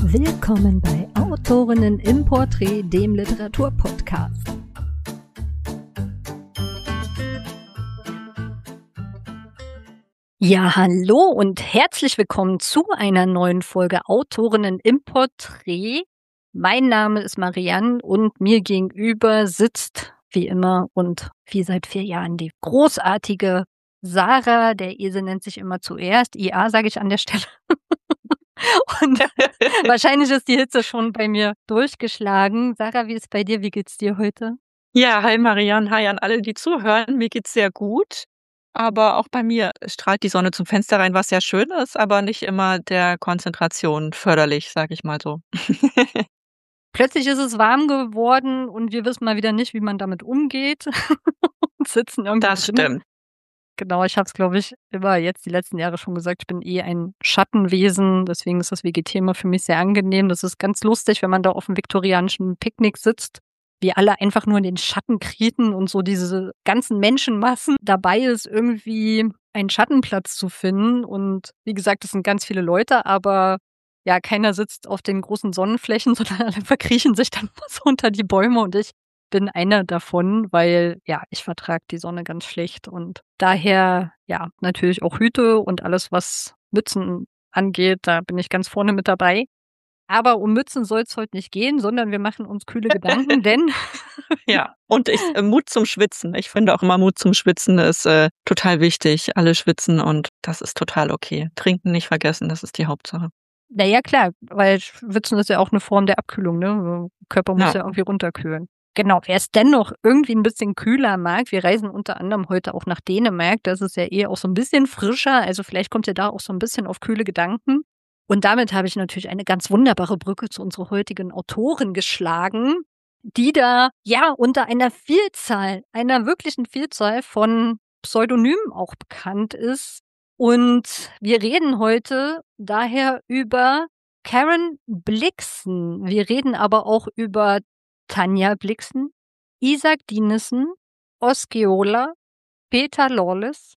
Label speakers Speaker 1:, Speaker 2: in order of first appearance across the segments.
Speaker 1: Willkommen bei Autorinnen im Porträt, dem Literaturpodcast. Ja, hallo und herzlich willkommen zu einer neuen Folge Autorinnen im Porträt. Mein Name ist Marianne und mir gegenüber sitzt, wie immer und wie seit 4 Jahren, die großartige Sarah. Der Esel nennt sich immer zuerst. IA sage ich an der Stelle. Und wahrscheinlich ist die Hitze schon bei mir durchgeschlagen. Sarah, wie ist bei dir? Wie geht's dir heute?
Speaker 2: Ja, hi Marianne, hi an alle, die zuhören. Mir geht's sehr gut, aber auch bei mir strahlt die Sonne zum Fenster rein, was sehr schön ist, aber nicht immer der Konzentration förderlich, sage ich mal so.
Speaker 1: Plötzlich ist es warm geworden und wir wissen mal wieder nicht, wie man damit umgeht und sitzen irgendwie
Speaker 2: Das
Speaker 1: drinnen.
Speaker 2: stimmt.
Speaker 1: Genau, ich habe es, glaube ich, immer jetzt die letzten Jahre schon gesagt, ich bin ein Schattenwesen, deswegen ist das WG-Thema für mich sehr angenehm. Das ist ganz lustig, wenn man da auf dem viktorianischen Picknick sitzt, wie alle einfach nur in den Schatten krieten und so diese ganzen Menschenmassen dabei ist, irgendwie einen Schattenplatz zu finden. Und wie gesagt, es sind ganz viele Leute, aber ja, keiner sitzt auf den großen Sonnenflächen, sondern alle verkriechen sich dann so unter die Bäume und ich bin einer davon, weil, ja, ich vertrage die Sonne ganz schlecht und daher, ja, natürlich auch Hüte und alles, was Mützen angeht, da bin ich ganz vorne mit dabei. Aber um Mützen soll es heute nicht gehen, sondern wir machen uns kühle Gedanken, denn
Speaker 2: Ja, und Mut zum Schwitzen. Ich finde auch immer, Mut zum Schwitzen ist total wichtig. Alle schwitzen und das ist total okay. Trinken nicht vergessen, das ist die Hauptsache.
Speaker 1: na ja, klar, weil Schwitzen ist ja auch eine Form der Abkühlung, ne? Der Körper muss
Speaker 2: Ja.
Speaker 1: ja irgendwie runterkühlen. Genau, wer es dennoch irgendwie ein bisschen kühler mag, wir reisen unter anderem heute auch nach Dänemark, das ist ja eher auch so ein bisschen frischer, also vielleicht kommt ihr da auch so ein bisschen auf kühle Gedanken. Und damit habe ich natürlich eine ganz wunderbare Brücke zu unserer heutigen Autorin geschlagen, die da ja unter einer wirklichen Vielzahl von Pseudonymen auch bekannt ist. Und wir reden heute daher über Karen Blixen. Wir reden aber auch über Tanja Blixen, Isaac Dinesen, Osceola, Peter Lawless,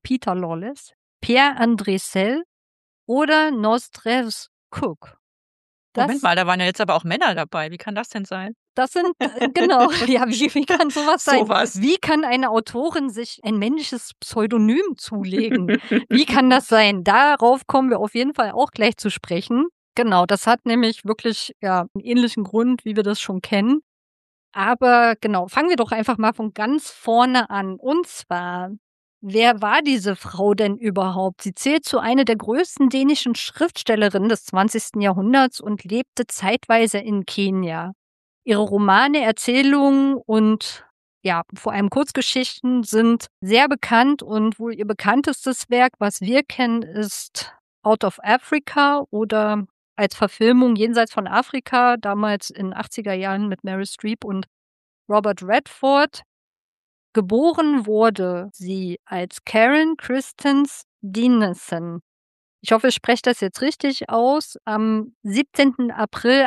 Speaker 1: Pierre André Sell oder Nozdrevs Cook.
Speaker 2: Moment mal, da waren ja jetzt aber auch Männer dabei. Wie kann das denn sein?
Speaker 1: Das sind, genau, ja, wie kann sowas sein?
Speaker 2: Sowas.
Speaker 1: Wie kann eine Autorin sich ein männliches Pseudonym zulegen? Wie kann das sein? Darauf kommen wir auf jeden Fall auch gleich zu sprechen. Genau, das hat nämlich wirklich, ja, einen ähnlichen Grund, wie wir das schon kennen. Aber genau, fangen wir doch einfach mal von ganz vorne an. Und zwar, wer war diese Frau denn überhaupt? Sie zählt zu einer der größten dänischen Schriftstellerinnen des 20. Jahrhunderts und lebte zeitweise in Kenia. Ihre Romane, Erzählungen und ja, vor allem Kurzgeschichten sind sehr bekannt und wohl ihr bekanntestes Werk, was wir kennen, ist Out of Africa oder als Verfilmung Jenseits von Afrika, damals in 80er Jahren mit Meryl Streep und Robert Redford. Geboren wurde sie als Karen Christens Dinesen. Ich hoffe, ich spreche das jetzt richtig aus. Am 17. April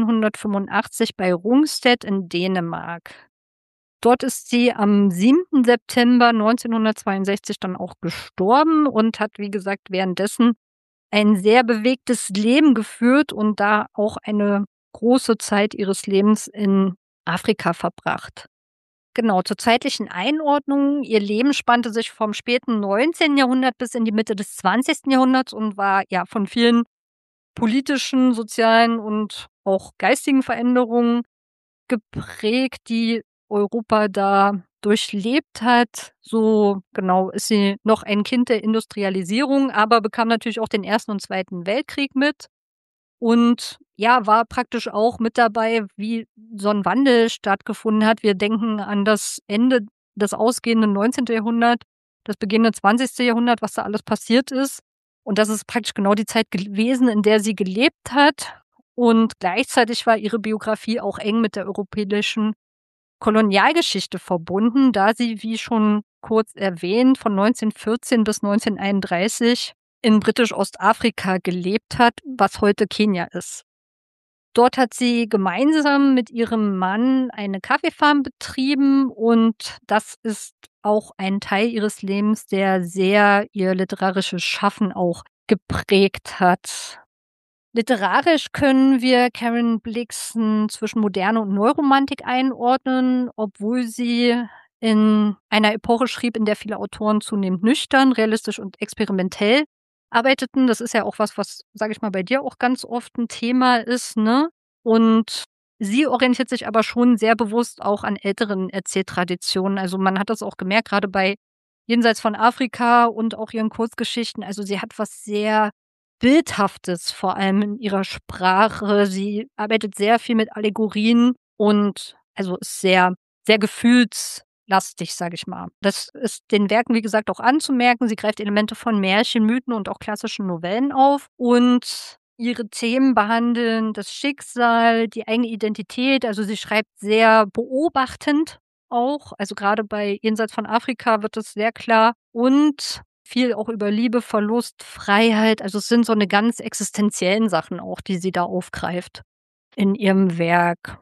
Speaker 1: 1885 bei Rungstedt in Dänemark. Dort ist sie am 7. September 1962 dann auch gestorben und hat, wie gesagt, währenddessen ein sehr bewegtes Leben geführt und da auch eine große Zeit ihres Lebens in Afrika verbracht. Genau, zur zeitlichen Einordnung. Ihr Leben spannte sich vom späten 19. Jahrhundert bis in die Mitte des 20. Jahrhunderts und war ja von vielen politischen, sozialen und auch geistigen Veränderungen geprägt, die Europa da durchlebt hat. So genau ist sie noch ein Kind der Industrialisierung, aber bekam natürlich auch den Ersten und Zweiten Weltkrieg mit. Und ja, war praktisch auch mit dabei, wie so ein Wandel stattgefunden hat. Wir denken an das Ende des ausgehenden 19. Jahrhundert, das beginnende 20. Jahrhundert, was da alles passiert ist. Und das ist praktisch genau die Zeit gewesen, in der sie gelebt hat. Und gleichzeitig war ihre Biografie auch eng mit der europäischen Kolonialgeschichte verbunden, da sie, wie schon kurz erwähnt, von 1914 bis 1931 in Britisch-Ostafrika gelebt hat, was heute Kenia ist. Dort hat sie gemeinsam mit ihrem Mann eine Kaffeefarm betrieben und das ist auch ein Teil ihres Lebens, der sehr ihr literarisches Schaffen auch geprägt hat. Literarisch können wir Karen Blixen zwischen Moderne und Neuromantik einordnen, obwohl sie in einer Epoche schrieb, in der viele Autoren zunehmend nüchtern, realistisch und experimentell arbeiteten. Das ist ja auch was, sage ich mal, bei dir auch ganz oft ein Thema ist, ne? Und sie orientiert sich aber schon sehr bewusst auch an älteren Erzähltraditionen. Also, man hat das auch gemerkt, gerade bei Jenseits von Afrika und auch ihren Kurzgeschichten. Also, sie hat was sehr Bildhaftes, vor allem in ihrer Sprache. Sie arbeitet sehr viel mit Allegorien und also ist sehr, sehr gefühlslastig, sage ich mal. Das ist den Werken, wie gesagt, auch anzumerken. Sie greift Elemente von Märchen, Mythen und auch klassischen Novellen auf und ihre Themen behandeln das Schicksal, die eigene Identität. Also sie schreibt sehr beobachtend auch. Also gerade bei Jenseits von Afrika wird es sehr klar und viel auch über Liebe, Verlust, Freiheit. Also es sind so eine ganz existenziellen Sachen auch, die sie da aufgreift in ihrem Werk.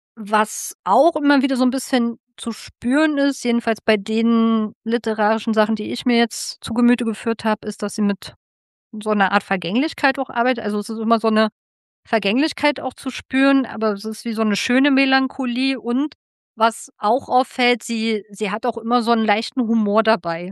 Speaker 1: Was auch immer wieder so ein bisschen zu spüren ist, jedenfalls bei den literarischen Sachen, die ich mir jetzt zu Gemüte geführt habe, ist, dass sie mit so einer Art Vergänglichkeit auch arbeitet. Also, es ist immer so eine Vergänglichkeit auch zu spüren, aber es ist wie so eine schöne Melancholie und was auch auffällt, sie hat auch immer so einen leichten Humor dabei.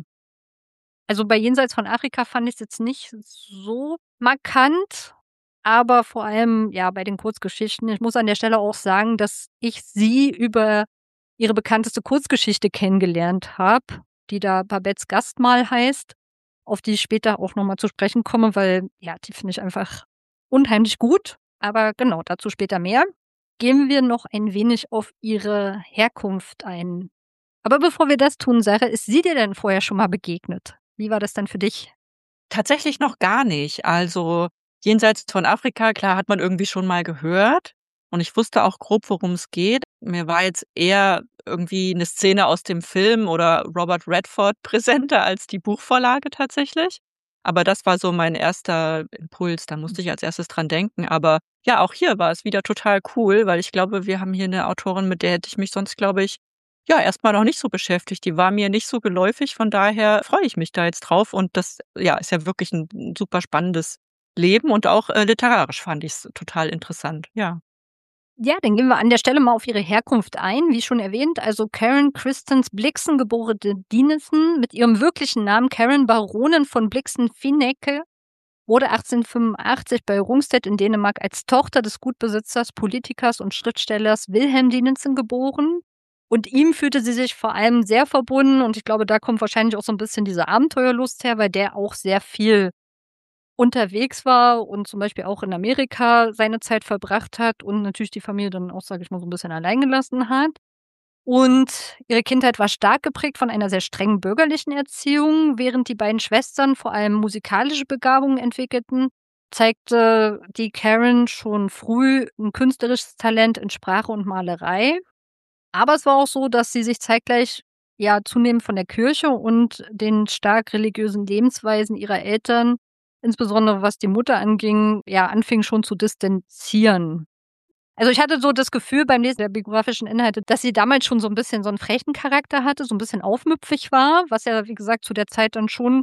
Speaker 1: Also, bei Jenseits von Afrika fand ich's jetzt nicht so markant, aber vor allem, ja, bei den Kurzgeschichten. Ich muss an der Stelle auch sagen, dass ich sie über ihre bekannteste Kurzgeschichte kennengelernt habe, die da Babettes Gastmahl heißt, auf die ich später auch noch mal zu sprechen komme, weil, ja, die finde ich einfach unheimlich gut. Aber genau, dazu später mehr. Gehen wir noch ein wenig auf ihre Herkunft ein. Aber bevor wir das tun, Sarah, ist sie dir denn vorher schon mal begegnet? Wie war das denn für dich?
Speaker 2: Tatsächlich noch gar nicht. Also, Jenseits von Afrika, klar, hat man irgendwie schon mal gehört und ich wusste auch grob, worum es geht. Mir war jetzt eher irgendwie 'ne Szene aus dem Film oder Robert Redford präsenter als die Buchvorlage tatsächlich. Aber das war so mein erster Impuls, da musste ich als Erstes dran denken. Aber ja, auch hier war es wieder total cool, weil ich glaube, wir haben hier 'ne Autorin, mit der hätte ich mich sonst, glaube ich, ja, erst mal noch nicht so beschäftigt. Die war mir nicht so geläufig, von daher freue ich mich da jetzt drauf und das, ja, ist ja wirklich 'n super spannendes Leben und auch, literarisch fand ich's total interessant, ja.
Speaker 1: Ja, dann gehen wir an der Stelle mal auf ihre Herkunft ein. Wie schon erwähnt, also Karen Christens Blixen, geborene Dinesen, mit ihrem wirklichen Namen Karen Baronin von Blixen-Finecke, wurde 1885 bei Rungstedt in Dänemark als Tochter des Gutbesitzers, Politikers und Schriftstellers Wilhelm Dinesen geboren. Und ihm fühlte sie sich vor allem sehr verbunden und ich glaube, da kommt wahrscheinlich auch so ein bisschen diese Abenteuerlust her, weil der auch sehr viel unterwegs war und zum Beispiel auch in Amerika seine Zeit verbracht hat und natürlich die Familie dann auch, sage ich mal, so 'n bisschen allein gelassen hat. Und ihre Kindheit war stark geprägt von einer sehr strengen bürgerlichen Erziehung. Während die beiden Schwestern vor allem musikalische Begabungen entwickelten, zeigte die Karen schon früh 'n künstlerisches Talent in Sprache und Malerei. Aber es war auch so, dass sie sich zeitgleich, ja, zunehmend von der Kirche und den stark religiösen Lebensweisen ihrer Eltern, insbesondere was die Mutter anging, ja, anfing schon zu distanzieren. Also, ich hatte so das Gefühl beim Lesen der biografischen Inhalte, dass sie damals schon so 'n bisschen so 'n frechen Charakter hatte, so 'n bisschen aufmüpfig war, was ja, wie gesagt, zu der Zeit dann schon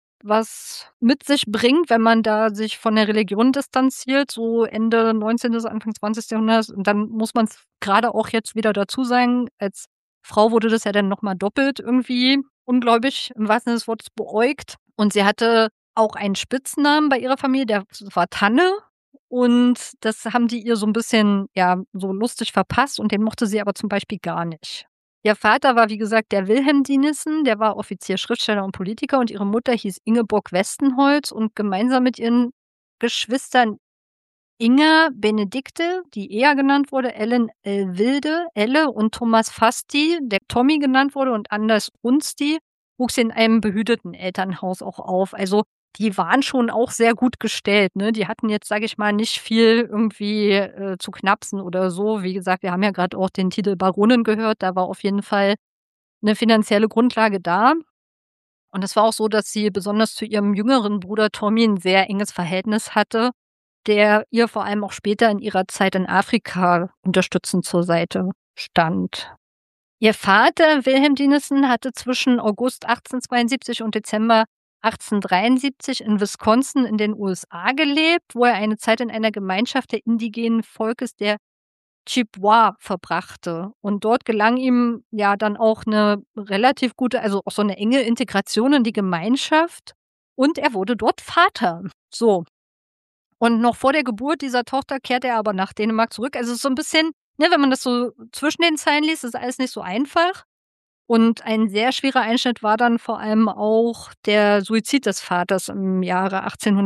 Speaker 1: was mit sich bringt, wenn man da sich von der Religion distanziert, so Ende 19., Anfang 20. Jahrhunderts. Und dann muss man's grade auch jetzt wieder dazu sagen, als Frau wurde das ja dann noch mal doppelt irgendwie ungläubig, im wahrsten Sinne des Wortes, beäugt. Und sie hatte auch einen Spitznamen bei ihrer Familie, der war Tanne. Und das haben die ihr so 'n bisschen, ja, so lustig verpasst und den mochte sie aber zum Beispiel gar nicht. Ihr Vater war, wie gesagt, der Wilhelm Dinesen, der war Offizier, Schriftsteller und Politiker und ihre Mutter hieß Ingeborg Westenholz und gemeinsam mit ihren Geschwistern Inga, Benedikte, die eher genannt wurde, Ellen Elwilde, Elle und Thomas Fasti, der Tommy genannt wurde und Anders Runsti, wuchs sie in einem behüteten Elternhaus auch auf. Also, die waren schon auch sehr gut gestellt, ne? Die hatten jetzt, sage ich mal, nicht viel irgendwie, zu knapsen oder so. Wie gesagt, wir haben ja grad auch den Titel Baronin gehört, da war auf jeden Fall 'ne finanzielle Grundlage da. Und es war auch so, dass sie besonders zu ihrem jüngeren Bruder Tommy 'n sehr enges Verhältnis hatte, der ihr vor allem auch später in ihrer Zeit in Afrika unterstützend zur Seite stand. Ihr Vater Wilhelm Dinesen hatte zwischen August 1872 und Dezember 1873 in Wisconsin in den USA gelebt, wo er eine Zeit in einer Gemeinschaft der indigenen Volkes der Chippewa verbrachte. Und dort gelang ihm ja dann auch eine relativ gute, also auch so eine enge Integration in die Gemeinschaft und er wurde dort Vater. So. Und noch vor der Geburt dieser Tochter kehrte er aber nach Dänemark zurück. Also, es ist so ein bisschen, ne, wenn man das so zwischen den Zeilen liest, ist alles nicht so einfach. Und ein sehr schwerer Einschnitt war dann vor allem auch der Suizid des Vaters im Jahre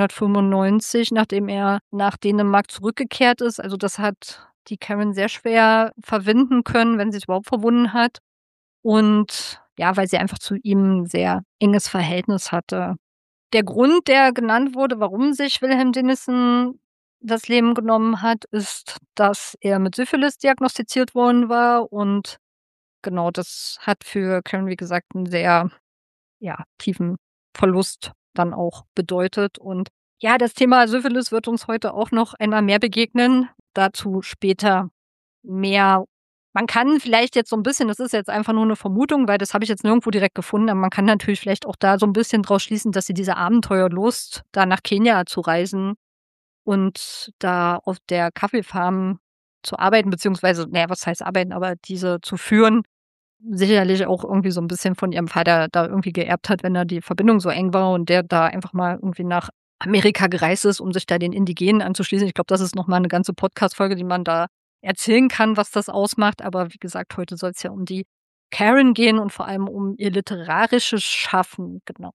Speaker 1: 1895, nachdem er nach Dänemark zurückgekehrt ist. Also, das hat die Karen sehr schwer verwinden können, wenn sie's überhaupt verwunden hat. Und ja, weil sie einfach zu ihm 'n sehr enges Verhältnis hatte. Der Grund, der genannt wurde, warum sich Wilhelm Dennison das Leben genommen hat, ist, dass er mit Syphilis diagnostiziert worden war und genau, das hat für Karen, wie gesagt, 'n sehr, ja, tiefen Verlust dann auch bedeutet. Und ja, das Thema Syphilis wird uns heute auch noch einmal mehr begegnen. Dazu später mehr. Man kann vielleicht jetzt so 'n bisschen, das ist jetzt einfach nur 'ne Vermutung, weil das habe ich jetzt nirgendwo direkt gefunden, aber man kann natürlich vielleicht auch da so 'n bisschen draus schließen, dass sie diese Abenteuerlust, da nach Kenia zu reisen und da auf der Kaffeefarm zu arbeiten, beziehungsweise, na ja, was heißt arbeiten, aber diese zu führen, sicherlich auch irgendwie so 'n bisschen von ihrem Vater da irgendwie geerbt hat, wenn da die Verbindung so eng war und der da einfach mal irgendwie nach Amerika gereist ist, um sich da den Indigenen anzuschließen. Ich glaube, das ist noch mal 'ne ganze Podcast-Folge, die man da erzählen kann, was das ausmacht. Aber wie gesagt, heute soll's ja um die Karen gehen und vor allem um ihr literarisches Schaffen, genau.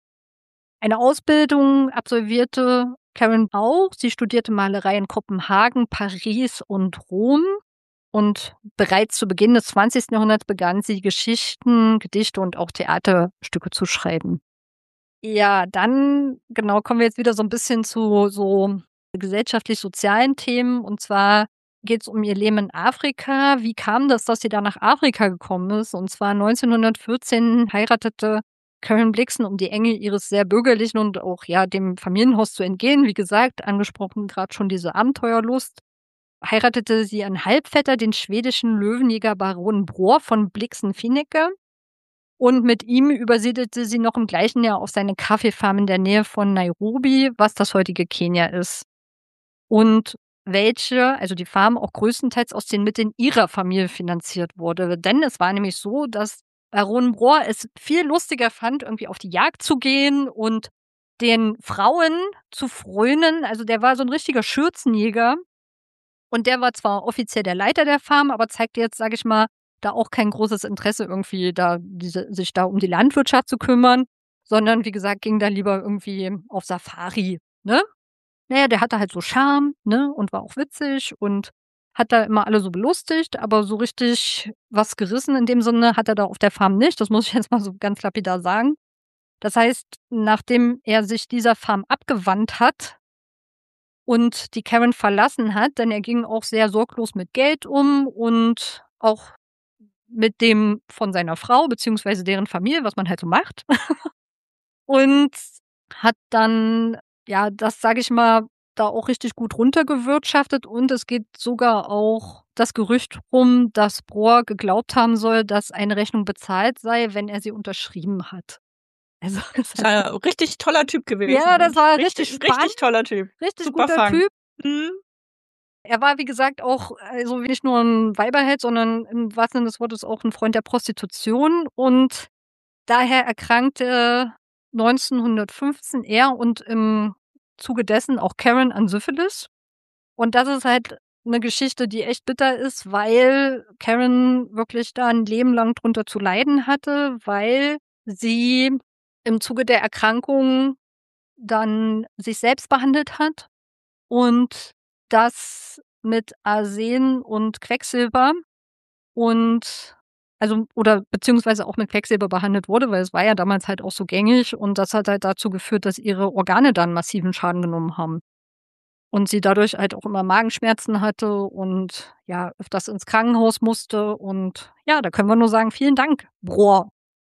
Speaker 1: Eine Ausbildung absolvierte Karen auch. Sie studierte Malerei in Kopenhagen, Paris und Rom. Und bereits zu Beginn des 20. Jahrhunderts begann sie, Geschichten, Gedichte und auch Theaterstücke zu schreiben. Ja, dann, genau, kommen wir jetzt wieder so ein bisschen zu so gesellschaftlich-sozialen Themen. Und zwar geht es um ihr Leben in Afrika. Wie kam das, dass sie da nach Afrika gekommen ist? Und zwar 1914 heiratete Karen Blixen, um die Enge ihres sehr bürgerlichen und auch, ja, dem Familienhaus zu entgehen. Wie gesagt, angesprochen gerade schon diese Abenteuerlust. Heiratete sie einen Halbvetter, den schwedischen Löwenjäger Baron Bror von Blixen-Finecke. Und mit ihm übersiedelte sie noch im gleichen Jahr auf seine Kaffeefarm in der Nähe von Nairobi, was das heutige Kenia ist. Und welche, also die Farm, auch größtenteils aus den Mitteln ihrer Familie finanziert wurde. Denn es war nämlich so, dass Baron Bror es viel lustiger fand, irgendwie auf die Jagd zu gehen und den Frauen zu frönen. Also der war so ein richtiger Schürzenjäger. Und der war zwar offiziell der Leiter der Farm, aber zeigte jetzt, sage ich mal, da auch kein großes Interesse irgendwie sich da um die Landwirtschaft zu kümmern, sondern wie gesagt, ging da lieber irgendwie auf Safari, ne? Na ja, der hatte halt so Charme, ne, und war auch witzig und hat da immer alle so belustigt, aber so richtig was gerissen in dem Sinne hat er da auf der Farm nicht. Das muss ich jetzt mal so ganz lapidar sagen. Das heißt, nachdem er sich dieser Farm abgewandt hat und die Karen verlassen hat, denn er ging auch sehr sorglos mit Geld um und auch mit dem von seiner Frau beziehungsweise deren Familie, was man halt so macht. Und hat dann, ja, das, sage ich mal, da auch richtig gut runtergewirtschaftet und es geht sogar auch das Gerücht rum, dass Bror geglaubt haben soll, dass eine Rechnung bezahlt sei, wenn er sie unterschrieben hat. Also, das
Speaker 2: Ist ein richtig toller Typ gewesen,
Speaker 1: ja, das
Speaker 2: Mensch.
Speaker 1: war richtig
Speaker 2: Richtig
Speaker 1: spannend,
Speaker 2: toller Typ.
Speaker 1: richtig
Speaker 2: Super
Speaker 1: guter
Speaker 2: Fang.
Speaker 1: Typ.
Speaker 2: Mhm.
Speaker 1: Er war, wie gesagt, auch, also nicht nur 'n Weiberheld, sondern im wahrsten Sinne des Wortes auch 'n Freund der Prostitution und daher erkrankte 1915 er und im Zuge dessen auch Karen an Syphilis. Und das ist halt 'ne Geschichte, die echt bitter ist, weil Karen wirklich da 'n Leben lang drunter zu leiden hatte, weil sie im Zuge der Erkrankung dann sich selbst behandelt hat und das mit Arsen und Quecksilber und also oder beziehungsweise auch mit Quecksilber behandelt wurde, weil es war ja damals halt auch so gängig und das hat halt dazu geführt, dass ihre Organe dann massiven Schaden genommen haben. Und sie dadurch halt auch immer Magenschmerzen hatte und, ja, öfters ins Krankenhaus musste und ja, da können wir nur sagen: „Vielen Dank, Bror.“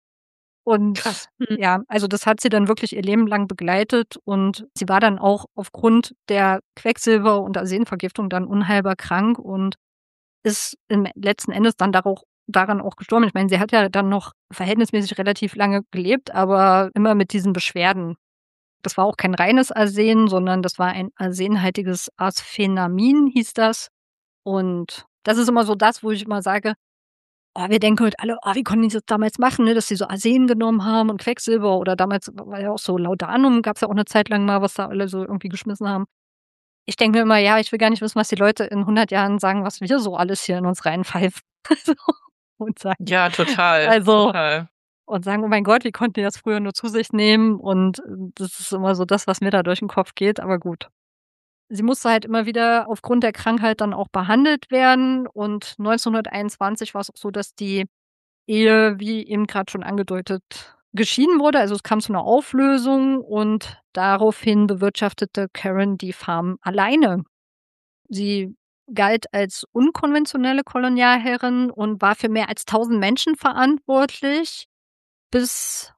Speaker 1: Und
Speaker 2: Krass. Mhm.
Speaker 1: ja, also das hat sie dann wirklich ihr Leben lang begleitet und sie war dann auch aufgrund der Quecksilber und Arsenvergiftung dann unheilbar krank und ist im letzten Endes dann daran auch gestorben. Ich meine, sie hat ja dann noch verhältnismäßig relativ lange gelebt, aber immer mit diesen Beschwerden. Das war auch kein reines Arsen, sondern das war ein arsenhaltiges Asphenamin, hieß das. Und das ist immer so das, wo ich immer sage, wir denken heute alle, wie konnten die das damals machen, ne, dass sie so Arsen genommen haben und Quecksilber oder damals war ja auch so Laudanum, gab's ja auch eine Zeit lang mal, was da alle so irgendwie geschmissen haben. Ich denke mir immer, ja, ich will gar nicht wissen, was die Leute in 100 Jahren sagen, was wir so alles hier in uns reinpfeifen. Also, und sagen
Speaker 2: Ja, total,
Speaker 1: also
Speaker 2: total.
Speaker 1: und sagen: „Oh mein Gott, wie konnten die das früher nur zu sich nehmen?“ Und, das ist immer so das, was mir da durch den Kopf geht, aber gut. Sie musste halt immer wieder aufgrund der Krankheit dann auch behandelt werden und 1921 war's auch so, dass die Ehe, wie eben grad schon angedeutet, geschieden wurde. Also, es kam zu 'ner Auflösung und daraufhin bewirtschaftete Karen die Farm alleine. Sie galt als unkonventionelle Kolonialherrin und war für mehr als 1.000 Menschen verantwortlich, bis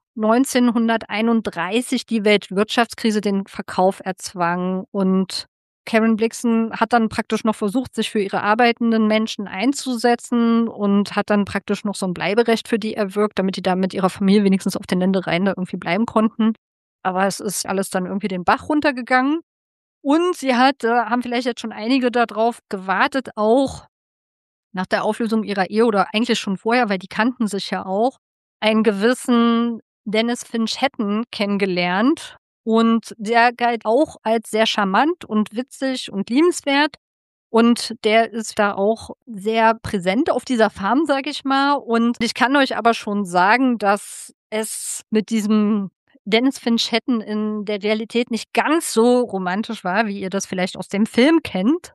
Speaker 1: 1931 die Weltwirtschaftskrise den Verkauf erzwang. Und Karen Blixen hat dann praktisch noch versucht, sich für ihre arbeitenden Menschen einzusetzen und hat dann praktisch noch so 'n Bleiberecht für die erwirkt, damit die da mit ihrer Familie wenigstens auf den Ländereien da irgendwie bleiben konnten. Aber es ist alles dann irgendwie den Bach runtergegangen. Und sie hat haben vielleicht jetzt schon einige da drauf gewartet, auch nach der Auflösung ihrer Ehe oder eigentlich schon vorher, weil die kannten sich ja auch, einen gewissen Dennis Finch Hatton kennengelernt. Und der galt auch als sehr charmant und witzig und liebenswert. Und der ist da auch sehr präsent auf dieser Farm, sage ich mal. Und ich kann euch aber schon sagen, dass es mit diesem Dennis Finch Hatton in der Realität nicht ganz so romantisch war, wie ihr das vielleicht aus dem Film kennt.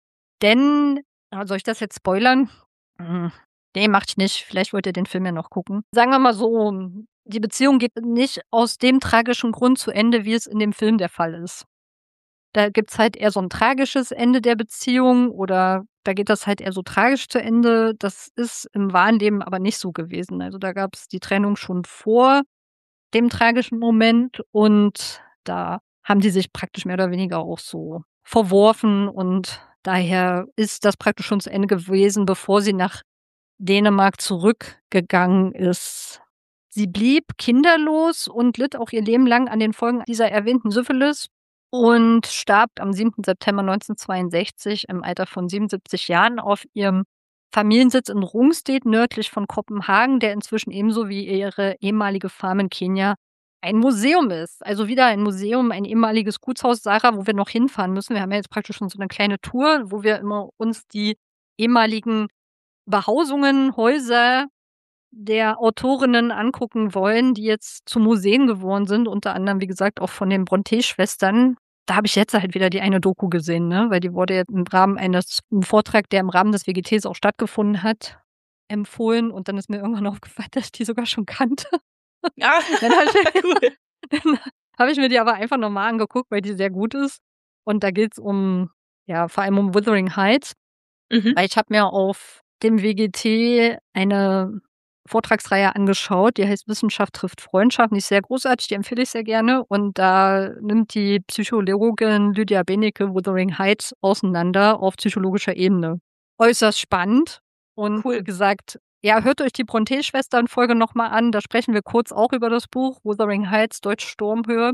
Speaker 1: Denn soll ich das jetzt spoilern? Ne, mache ich nicht. Vielleicht wollt ihr den Film ja noch gucken. Sagen wir mal so, die Beziehung geht nicht aus dem tragischen Grund zu Ende, wie es in dem Film der Fall ist. Da gibt's halt eher so 'n tragisches Ende der Beziehung oder da geht das halt eher so tragisch zu Ende. Das ist im wahren Leben aber nicht so gewesen. Also, da gab's die Trennung schon vor dem tragischen Moment und da haben die sich praktisch mehr oder weniger auch so verworfen und daher ist das praktisch schon zu Ende gewesen, bevor sie nach Dänemark zurückgegangen ist. Sie blieb kinderlos und litt auch ihr Leben lang an den Folgen dieser erwähnten Syphilis und starb am 7. September 1962 im Alter von 77 Jahren auf ihrem Familiensitz in Rungstedt nördlich von Kopenhagen, der inzwischen ebenso wie ihre ehemalige Farm in Kenia ein Museum ist. Also wieder ein Museum, ein ehemaliges Gutshaus, Sarah, wo wir noch hinfahren müssen. Wir haben ja jetzt praktisch schon so 'ne kleine Tour, wo wir immer uns die ehemaligen Behausungen, Häuser der Autorinnen angucken wollen, die jetzt zu Museen geworden sind, unter anderem, wie gesagt, auch von den Brontë-Schwestern. Da habe ich jetzt halt wieder die eine Doku gesehen, ne, weil die wurde jetzt im Rahmen eines 'n Vortrag, der im Rahmen des WGTs auch stattgefunden hat, empfohlen und dann ist mir irgendwann aufgefallen, dass ich die sogar schon kannte.
Speaker 2: Ja,
Speaker 1: Dann habe ich
Speaker 2: cool.
Speaker 1: dann habe ich mir die aber einfach noch mal angeguckt, weil die sehr gut ist. Und da geht's vor allem um Wuthering Heights.
Speaker 2: Mhm.
Speaker 1: Weil ich habe mir auf dem WGT eine Vortragsreihe angeschaut, die heißt „Wissenschaft trifft Freundschaft“, die ist sehr großartig, die empfehle ich sehr gerne. Und da nimmt die Psychologin Lydia Benecke Wuthering Heights auseinander auf psychologischer Ebene. Äußerst spannend und wie
Speaker 2: Cool.
Speaker 1: gesagt, ja, hört euch die Brontë-Schwestern-Folge noch mal an. Da sprechen wir kurz auch über das Buch Wuthering Heights, deutsch Sturmhöhe,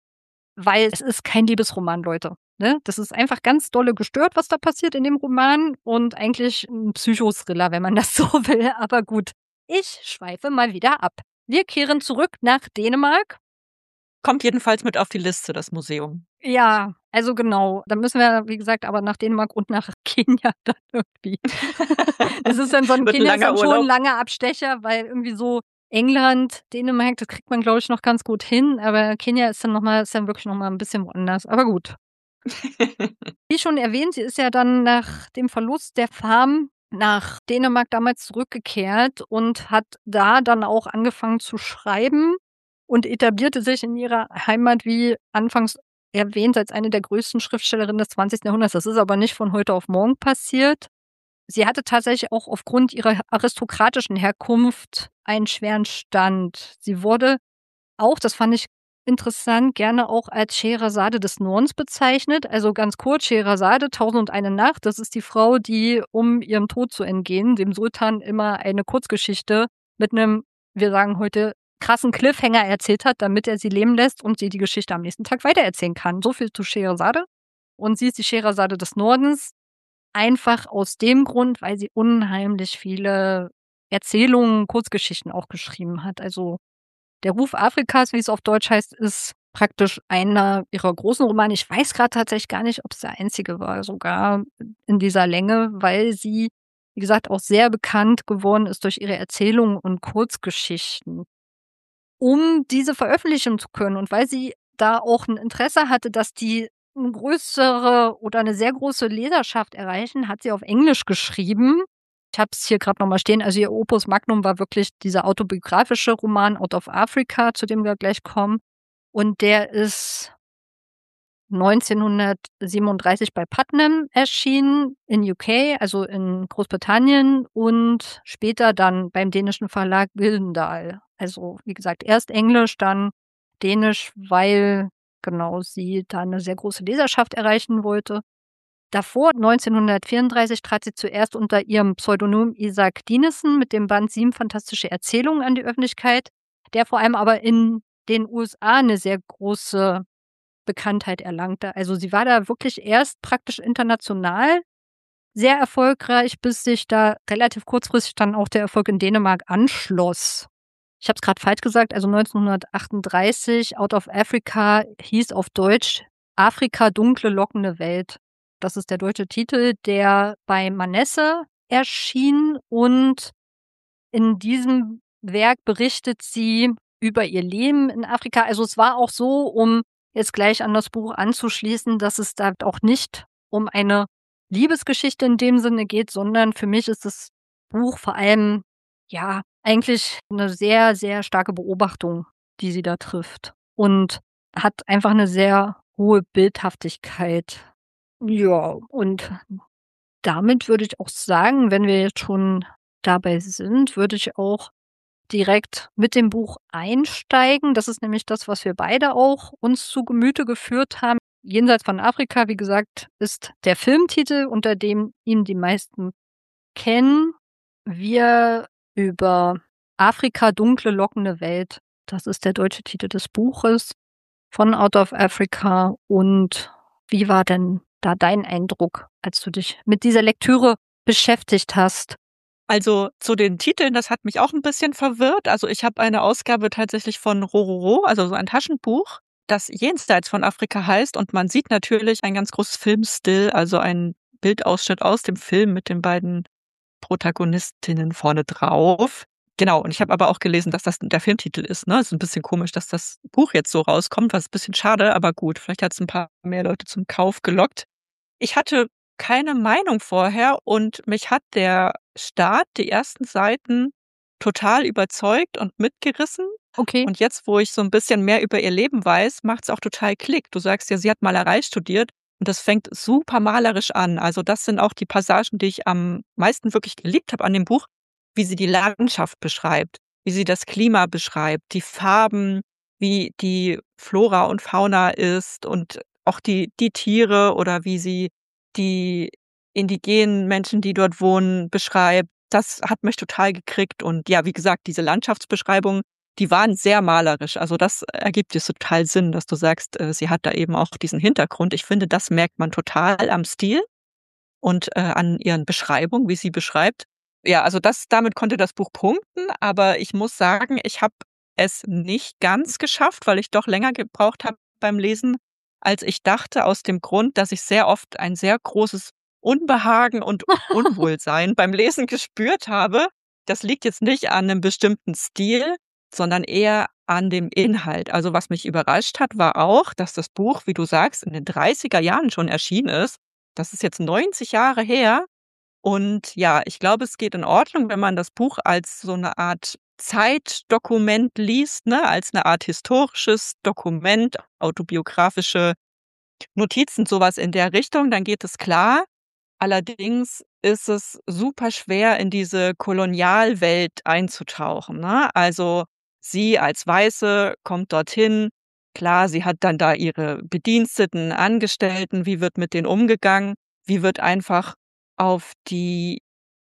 Speaker 1: weil es ist kein Liebesroman, Leute, ne? Das ist einfach ganz dolle gestört, was da passiert in dem Roman und eigentlich 'n Psychothriller, wenn man das so will. Aber gut, ich schweife mal wieder ab. Wir kehren zurück nach Dänemark.
Speaker 2: Kommt jedenfalls mit auf die Liste, das Museum.
Speaker 1: Ja, also genau. Da müssen wir, wie gesagt, aber nach Dänemark und nach Kenia dann irgendwie. Das ist dann so 'n
Speaker 2: Wird 'n
Speaker 1: Kenia ist
Speaker 2: langer
Speaker 1: dann schon 'n
Speaker 2: Urlaub.
Speaker 1: langer Abstecher, weil irgendwie so England, Dänemark, das kriegt man, glaube ich, noch ganz gut hin, aber Kenia ist dann wirklich noch mal 'n bisschen woanders. Aber gut. Wie schon erwähnt, sie ist ja dann nach dem Verlust der Farm nach Dänemark damals zurückgekehrt und hat da dann auch angefangen zu schreiben und etablierte sich in ihrer Heimat, wie anfangs erwähnt, als eine der größten Schriftstellerinnen des 20. Jahrhunderts. Das ist aber nicht von heute auf morgen passiert. Sie hatte tatsächlich auch aufgrund ihrer aristokratischen Herkunft einen schweren Stand. Sie wurde auch, das fand ich interessant, gerne auch als Scheherazade des Nordens bezeichnet. Also ganz kurz, Scheherazade, 1001 Nacht, das ist die Frau, die, um ihrem Tod zu entgehen, dem Sultan immer eine Kurzgeschichte mit einem, wir sagen heute, krassen Cliffhanger erzählt hat, damit er sie leben lässt und sie die Geschichte am nächsten Tag weitererzählen kann. So viel zu Scheherazade. Und sie ist die Scheherazade des Nordens, einfach aus dem Grund, weil sie unheimlich viele Erzählungen, Kurzgeschichten auch geschrieben hat. Also der Ruf Afrikas, wie es auf Deutsch heißt, ist praktisch einer ihrer großen Romane. Ich weiß gerade tatsächlich gar nicht, ob es der einzige war, sogar in dieser Länge, weil sie, wie gesagt, auch sehr bekannt geworden ist durch ihre Erzählungen und Kurzgeschichten. Um diese veröffentlichen zu können und weil sie da auch ein Interesse hatte, dass die eine größere oder eine sehr große Leserschaft erreichen, hat sie auf Englisch geschrieben. Ich habe es hier gerade noch mal stehen. Also ihr Opus Magnum war wirklich dieser autobiografische Roman Out of Africa, zu dem wir gleich kommen. Und der ist 1937 bei Putnam erschienen in UK, also in Großbritannien, und später dann beim dänischen Verlag Gyldendal. Also wie gesagt, erst Englisch, dann Dänisch, weil genau sie da eine sehr große Leserschaft erreichen wollte. Davor, 1934, trat sie zuerst unter ihrem Pseudonym Isaac Dinesen mit dem Band 7 fantastische Erzählungen an die Öffentlichkeit, der vor allem aber in den USA eine sehr große Bekanntheit erlangte. Also sie war da wirklich erst praktisch international sehr erfolgreich, bis sich da relativ kurzfristig dann auch der Erfolg in Dänemark anschloss. Ich habe es gerade falsch gesagt, also 1938, Out of Africa hieß auf Deutsch Afrika, dunkle, lockende Welt. Das ist der deutsche Titel, der bei Manesse erschien, und in diesem Werk berichtet sie über ihr Leben in Afrika. Also es war auch so, um jetzt gleich an das Buch anzuschließen, dass es da auch nicht um eine Liebesgeschichte in dem Sinne geht, sondern für mich ist das Buch vor allem, ja, eigentlich eine sehr, sehr starke Beobachtung, die sie da trifft. Und hat einfach eine sehr hohe Bildhaftigkeit. Ja, und damit würde ich auch sagen, wenn wir jetzt schon dabei sind, würde ich auch direkt mit dem Buch einsteigen. Das ist nämlich das, was wir beide auch uns zu Gemüte geführt haben. Jenseits von Afrika, wie gesagt, ist der Filmtitel, unter dem ihn die meisten kennen. Wir über Afrika, dunkle, lockende Welt. Das ist der deutsche Titel des Buches von Out of Africa. Und wie war denn da dein Eindruck, als du dich mit dieser Lektüre beschäftigt hast?
Speaker 2: Also zu den Titeln, das hat mich auch ein bisschen verwirrt. Also, ich habe eine Ausgabe tatsächlich von Rororo, also so ein Taschenbuch, das Jenseits von Afrika heißt, und man sieht natürlich ein ganz großes Filmstill, also ein Bildausschnitt aus dem Film mit den beiden Protagonistinnen vorne drauf. Genau, und ich habe aber auch gelesen, dass das der Filmtitel ist, ne? Ist 'n bisschen komisch, dass das Buch jetzt so rauskommt, was 'n bisschen schade, aber gut, vielleicht hat's 'n paar mehr Leute zum Kauf gelockt. Ich hatte keine Meinung vorher und mich hat der Start, die ersten Seiten total überzeugt und mitgerissen.
Speaker 1: Okay.
Speaker 2: Und jetzt, wo ich so 'n bisschen mehr über ihr Leben weiß, macht's auch total Klick. Du sagst ja, sie hat Malerei studiert und das fängt super malerisch an. Also, das sind auch die Passagen, die ich am meisten wirklich geliebt habe an dem Buch, wie sie die Landschaft beschreibt, wie sie das Klima beschreibt, die Farben, wie die Flora und Fauna ist und auch die Tiere oder wie sie die indigenen Menschen, die dort wohnen, beschreibt. Das hat mich total gekriegt und ja, wie gesagt, diese Landschaftsbeschreibungen, die waren sehr malerisch. Also, das ergibt jetzt total Sinn, dass du sagst, sie hat da eben auch diesen Hintergrund. Ich finde, das merkt man total am Stil und, an ihren Beschreibungen, wie sie beschreibt. Ja, also damit konnte das Buch punkten, aber ich muss sagen, ich habe es nicht ganz geschafft, weil ich doch länger gebraucht habe beim Lesen, als ich dachte, aus dem Grund, dass ich sehr oft ein sehr großes Unbehagen und Unwohlsein beim Lesen gespürt habe. Das liegt jetzt nicht an 'nem bestimmten Stil, sondern eher an dem Inhalt. Also, was mich überrascht hat, war auch, dass das Buch, wie du sagst, in den 30er Jahren schon erschienen ist. Das ist jetzt 90 Jahre her und ja, ich glaube, es geht in Ordnung, wenn man das Buch als so 'ne Art Zeitdokument liest, ne, als 'ne Art historisches Dokument, autobiografische Notizen, so was in der Richtung, dann geht es klar. Allerdings ist es super schwer, in diese Kolonialwelt einzutauchen, ne? Also, sie als Weiße kommt dorthin Klar, sie hat dann da ihre Bediensteten, Angestellten, wie wird mit denen umgegangen? Wie wird einfach auf die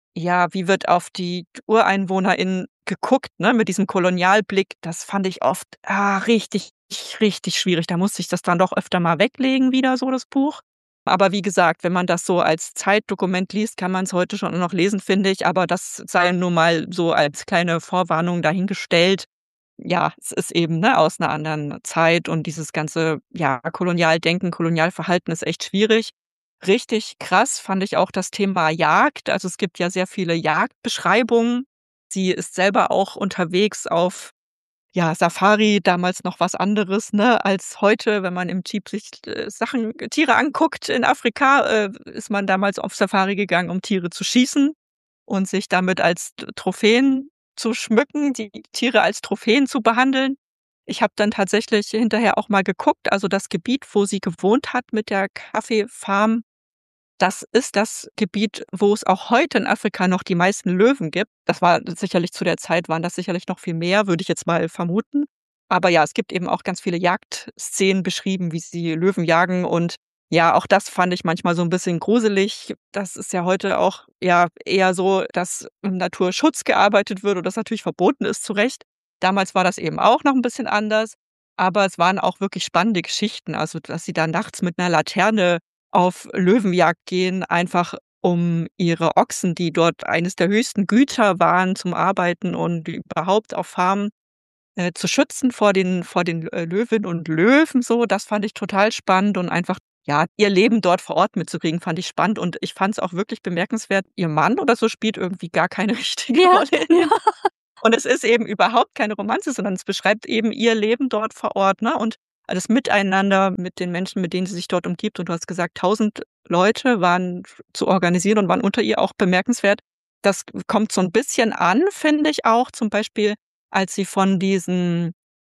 Speaker 2: wie wird auf die UreinwohnerInnen geguckt, ne, mit diesem Kolonialblick? Das fand ich oft, richtig, richtig schwierig. Da musste ich das dann doch öfter mal weglegen wieder so, das Buch. Aber wie gesagt, wenn man das so als Zeitdokument liest, kann man's heute schon noch lesen, finde ich, aber das sei nur mal so als kleine Vorwarnung dahingestellt. Ja, es ist eben, ne, aus 'ner anderen Zeit und dieses ganze, Kolonialdenken, Kolonialverhalten ist echt schwierig. Richtig krass fand ich auch das Thema Jagd. Also, es gibt ja sehr viele Jagdbeschreibungen. Sie ist selber auch unterwegs auf, Safari, damals noch was anderes, ne, als heute, wenn man im Jeep sich, Tiere anguckt in Afrika, ist man damals auf Safari gegangen, um Tiere zu schießen und sich damit als Trophäen zu schmücken, die Tiere als Trophäen zu behandeln. Ich habe dann tatsächlich hinterher auch mal geguckt, also das Gebiet, wo sie gewohnt hat mit der Kaffeefarm, das ist das Gebiet, wo es auch heute in Afrika noch die meisten Löwen gibt. Das war sicherlich zu der Zeit waren das sicherlich noch viel mehr, würde ich jetzt mal vermuten. Aber ja, es gibt eben auch ganz viele Jagdszenen beschrieben, wie sie Löwen jagen und ja, auch das fand ich manchmal so 'n bisschen gruselig. Das ist ja heute auch, eher so, dass im Naturschutz gearbeitet wird und das natürlich verboten ist, zu Recht. Damals war das eben auch noch 'n bisschen anders, aber es waren auch wirklich spannende Geschichten. Also, dass sie da nachts mit 'ner Laterne auf Löwenjagd gehen, einfach um ihre Ochsen, die dort eines der höchsten Güter waren zum Arbeiten und überhaupt auf Farmen, zu schützen vor den Löwinnen und Löwen so. Das fand ich total spannend und einfach, ihr Leben dort vor Ort mitzukriegen, fand ich spannend und ich fand es auch wirklich bemerkenswert, ihr Mann oder so spielt irgendwie gar keine richtige
Speaker 1: Ja,
Speaker 2: Rolle in
Speaker 1: ja.
Speaker 2: dem und es ist eben überhaupt keine Romanze, sondern es beschreibt eben ihr Leben dort vor Ort, ne, und das Miteinander mit den Menschen, mit denen sie sich dort umgibt. Und du hast gesagt, 1.000 Leute waren zu organisieren und waren unter ihr, auch bemerkenswert. Das kommt so 'n bisschen an, finde ich auch, zum Beispiel, als sie von diesen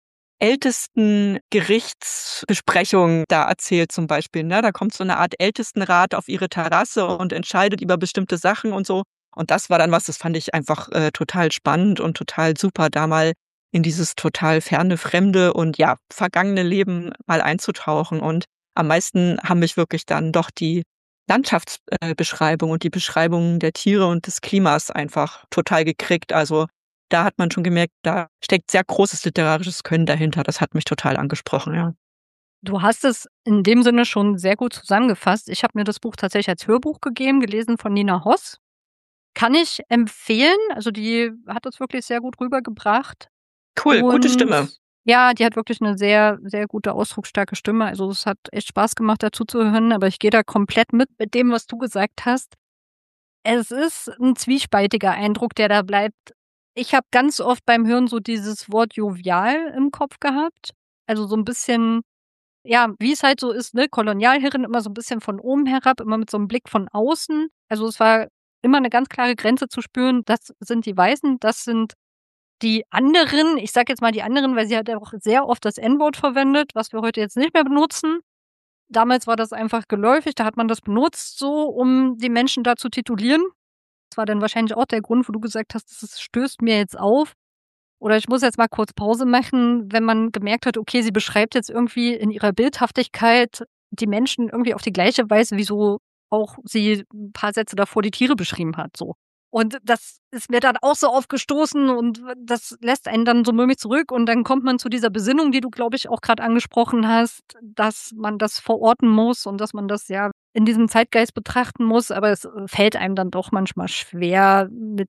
Speaker 2: ältesten Gerichtsbesprechungen da erzählt zum Beispiel, ne? Da kommt so 'ne Art Ältestenrat auf ihre Terrasse und entscheidet über bestimmte Sachen und so. Und das war dann was, das fand ich einfach, total spannend und total super, da mal in dieses total ferne, fremde und, vergangene Leben mal einzutauchen. Und am meisten haben mich wirklich dann doch die Landschaftsbeschreibung Beschreibung und die Beschreibungen der Tiere und des Klimas einfach total gekriegt. Also, da hat man schon gemerkt, da steckt sehr großes literarisches Können dahinter. Das hat mich total angesprochen, ja.
Speaker 1: Du hast es in dem Sinne schon sehr gut zusammengefasst. Ich habe mir das Buch tatsächlich als Hörbuch gegeben, gelesen von Nina Hoss. Kann ich empfehlen. Also, die hat das wirklich sehr gut rübergebracht.
Speaker 2: Cool, gute Stimme.
Speaker 1: Und ja, die hat wirklich 'ne sehr, sehr gute, ausdrucksstarke Stimme. Also, es hat echt Spaß gemacht, dazu zu hören, aber ich gehe da komplett mit dem, was du gesagt hast. Es ist 'n zwiespältiger Eindruck, der da bleibt. Ich habe ganz oft beim Hören so dieses Wort jovial im Kopf gehabt. Also, so 'n bisschen, wie es halt so ist, ne, Kolonialherren immer so 'n bisschen von oben herab, immer mit so 'm Blick von außen. Also, es war immer 'ne ganz klare Grenze zu spüren, das sind die Weißen, das sind die anderen. Ich sage jetzt mal die anderen, weil sie hat ja auch sehr oft das N-Wort verwendet, was wir heute jetzt nicht mehr benutzen. Damals war das einfach geläufig, da hat man das benutzt so, um die Menschen da zu titulieren. Das war dann wahrscheinlich auch der Grund, wo du gesagt hast: „Das stößt mir jetzt auf oder ich muss jetzt mal kurz Pause machen“, wenn man gemerkt hat, okay, sie beschreibt jetzt irgendwie in ihrer Bildhaftigkeit die Menschen irgendwie auf die gleiche Weise, wie so auch sie 'n paar Sätze davor die Tiere beschrieben hat, so. Und das ist mir dann auch so aufgestoßen und das lässt einen dann so mulmig zurück und dann kommt man zu dieser Besinnung, die du, glaube ich, auch grad angesprochen hast, dass man das verorten muss und dass man das, in diesem Zeitgeist betrachten muss, aber es, fällt einem dann doch manchmal schwer,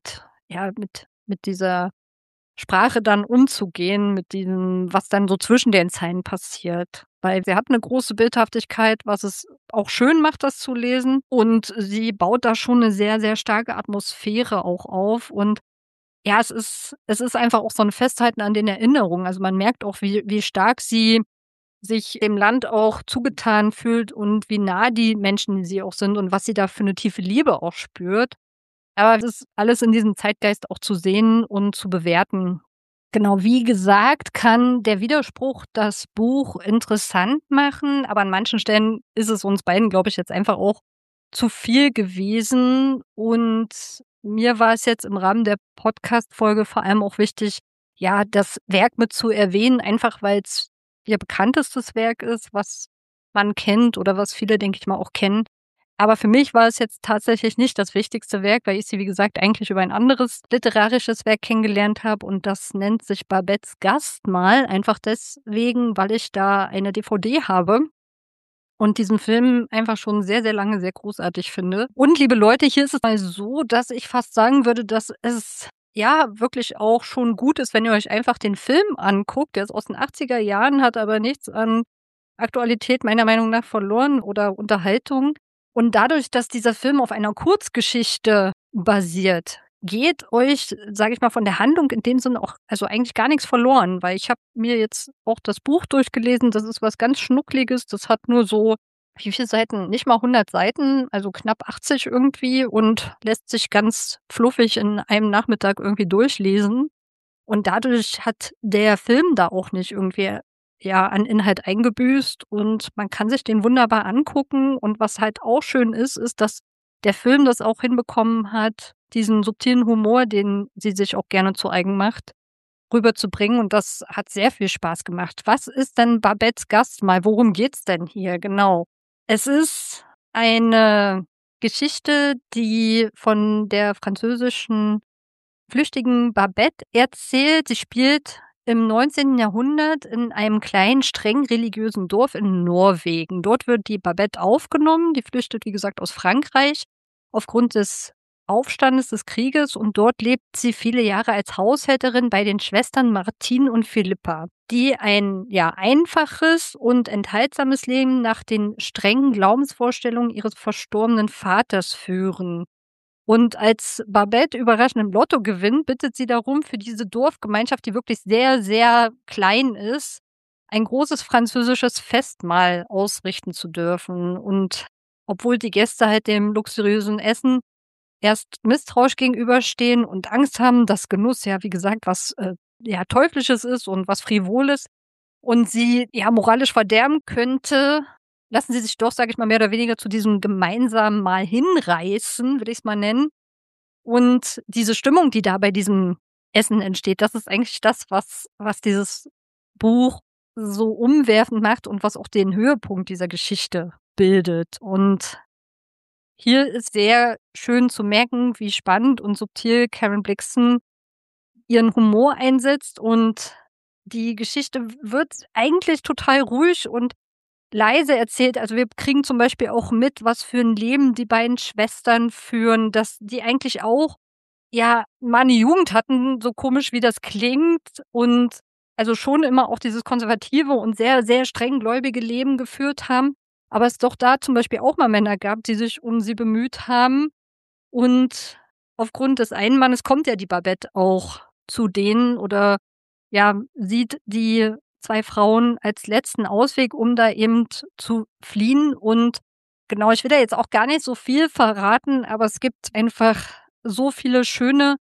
Speaker 1: mit dieser Sprache dann umzugehen, mit diesem, was dann so zwischen den Zeilen passiert. Weil sie hat 'ne große Bildhaftigkeit, was es auch schön macht, das zu lesen. Und sie baut da schon 'ne sehr, sehr starke Atmosphäre auch auf. Und ja, es ist einfach auch so 'n Festhalten an den Erinnerungen. Also, man merkt auch, wie stark sie sich dem Land auch zugetan fühlt und wie nah die Menschen sie auch sind und was sie da für 'ne tiefe Liebe auch spürt. Aber das ist alles in diesem Zeitgeist auch zu sehen und zu bewerten. Genau, wie gesagt, kann der Widerspruch das Buch interessant machen, aber an manchen Stellen ist es uns beiden, glaube ich, jetzt einfach auch zu viel gewesen. Und mir war es jetzt im Rahmen der Podcast-Folge vor allem auch wichtig, das Werk mit zu erwähnen, einfach weil's ihr bekanntestes Werk ist, was man kennt oder was viele, denke ich mal, auch kennen. Aber für mich war es jetzt tatsächlich nicht das wichtigste Werk, weil ich sie, wie gesagt, eigentlich über ein anderes literarisches Werk kennengelernt habe und das nennt sich Babettes Gastmahl, einfach deswegen, weil ich da eine DVD habe und diesen Film einfach schon sehr, sehr lange sehr großartig finde. Und liebe Leute, hier ist es mal so, dass ich fast sagen würde, dass es ja wirklich auch schon gut ist, wenn ihr euch einfach den Film anguckt. Der ist aus den 80er Jahren, hat aber nichts an Aktualität meiner Meinung nach verloren oder Unterhaltung. Und dadurch, dass dieser Film auf einer Kurzgeschichte basiert, geht euch, sage ich mal, von der Handlung in dem Sinne auch also eigentlich gar nichts verloren, weil ich habe mir jetzt auch das Buch durchgelesen. Das ist was ganz Schnuckliges. Das hat nur so wie viele Seiten? Nicht mal 100 Seiten, also knapp 80 irgendwie und lässt sich ganz fluffig in einem Nachmittag irgendwie durchlesen. Und dadurch hat der Film da auch nicht irgendwie, ja, an Inhalt eingebüßt und man kann sich den wunderbar angucken. Und was halt auch schön ist, ist, dass der Film das auch hinbekommen hat, diesen subtilen Humor, den sie sich auch gerne zu eigen macht, rüberzubringen und das hat sehr viel Spaß gemacht. Was ist denn Babettes Gastmahl? Worum geht's denn hier genau? Es ist eine Geschichte, die von der französischen Flüchtigen Babette erzählt. Sie spielt im 19. Jahrhundert in einem kleinen, streng religiösen Dorf in Norwegen. Dort wird die Babette aufgenommen. Die flüchtet, wie gesagt, aus Frankreich aufgrund des Aufstandes des Krieges und dort lebt sie viele Jahre als Haushälterin bei den Schwestern Martine und Philippa, die ein ja einfaches und enthaltsames Leben nach den strengen Glaubensvorstellungen ihres verstorbenen Vaters führen. Und als Babette überraschend im Lotto gewinnt, bittet sie darum, für diese Dorfgemeinschaft, die wirklich sehr, sehr klein ist, ein großes französisches Festmahl ausrichten zu dürfen. Und obwohl die Gäste halt dem luxuriösen Essen erst misstrauisch gegenüberstehen und Angst haben, dass Genuss ja, wie gesagt, was ja Teuflisches ist und was Frivoles und sie ja moralisch verderben könnte, lassen sie sich doch, sage ich mal, mehr oder weniger zu diesem gemeinsamen Mahl hinreißen, würde ich's mal nennen. Und diese Stimmung, die da bei diesem Essen entsteht, das ist eigentlich das, was dieses Buch so umwerfend macht und was auch den Höhepunkt dieser Geschichte bildet. Und hier ist sehr schön zu merken, wie spannend und subtil Karen Blixen ihren Humor einsetzt und die Geschichte wird eigentlich total ruhig und leise erzählt. Also, wir kriegen zum Beispiel auch mit, was für 'n Leben die beiden Schwestern führen, dass die eigentlich auch, ja, mal 'ne Jugend hatten, so komisch wie das klingt und also schon immer auch dieses konservative und sehr, sehr streng gläubige Leben geführt haben, aber es doch da zum Beispiel auch mal Männer gab, die sich um sie bemüht haben. Und aufgrund des einen Mannes kommt ja die Babette auch zu denen oder, ja, sieht die 2 Frauen als letzten Ausweg, um da eben zu fliehen. Und genau, ich will da jetzt auch gar nicht so viel verraten, aber es gibt einfach so viele schöne,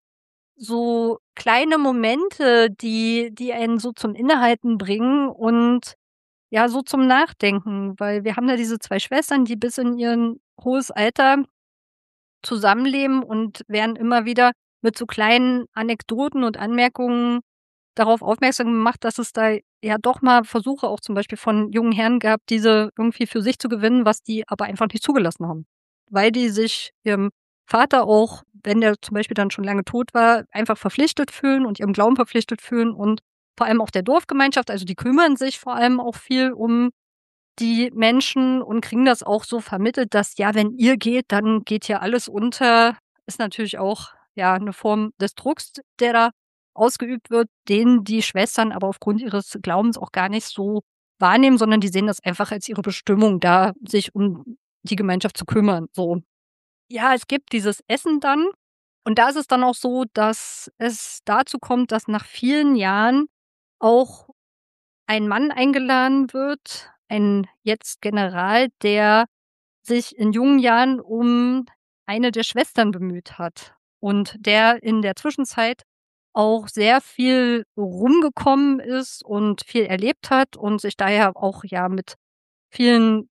Speaker 1: so kleine Momente, die einen so zum Innehalten bringen und, ja, so zum Nachdenken, weil wir haben da diese 2 Schwestern, die bis in ihren hohes Alter zusammenleben und werden immer wieder mit so kleinen Anekdoten und Anmerkungen darauf aufmerksam gemacht, dass es da ja doch mal Versuche auch zum Beispiel von jungen Herren gab, diese irgendwie für sich zu gewinnen, was die aber einfach nicht zugelassen haben. Weil die sich ihrem Vater auch, wenn der zum Beispiel dann schon lange tot war, einfach verpflichtet fühlen und ihrem Glauben verpflichtet fühlen und vor allem auch der Dorfgemeinschaft. Also, die kümmern sich vor allem auch viel um die Menschen und kriegen das auch so vermittelt, dass, ja, wenn ihr geht, dann geht hier alles unter. Ist natürlich auch, ja, 'ne Form des Drucks, der da ausgeübt wird, den die Schwestern aber aufgrund ihres Glaubens auch gar nicht so wahrnehmen, sondern die sehen das einfach als ihre Bestimmung, da sich um die Gemeinschaft zu kümmern, so. Ja, es gibt dieses Essen dann und da ist es dann auch so, dass es dazu kommt, dass nach vielen Jahren auch ein Mann eingeladen wird, ein jetzt General, der sich in jungen Jahren um eine der Schwestern bemüht hat und der in der Zwischenzeit auch sehr viel rumgekommen ist und viel erlebt hat und sich daher auch, ja, mit vielen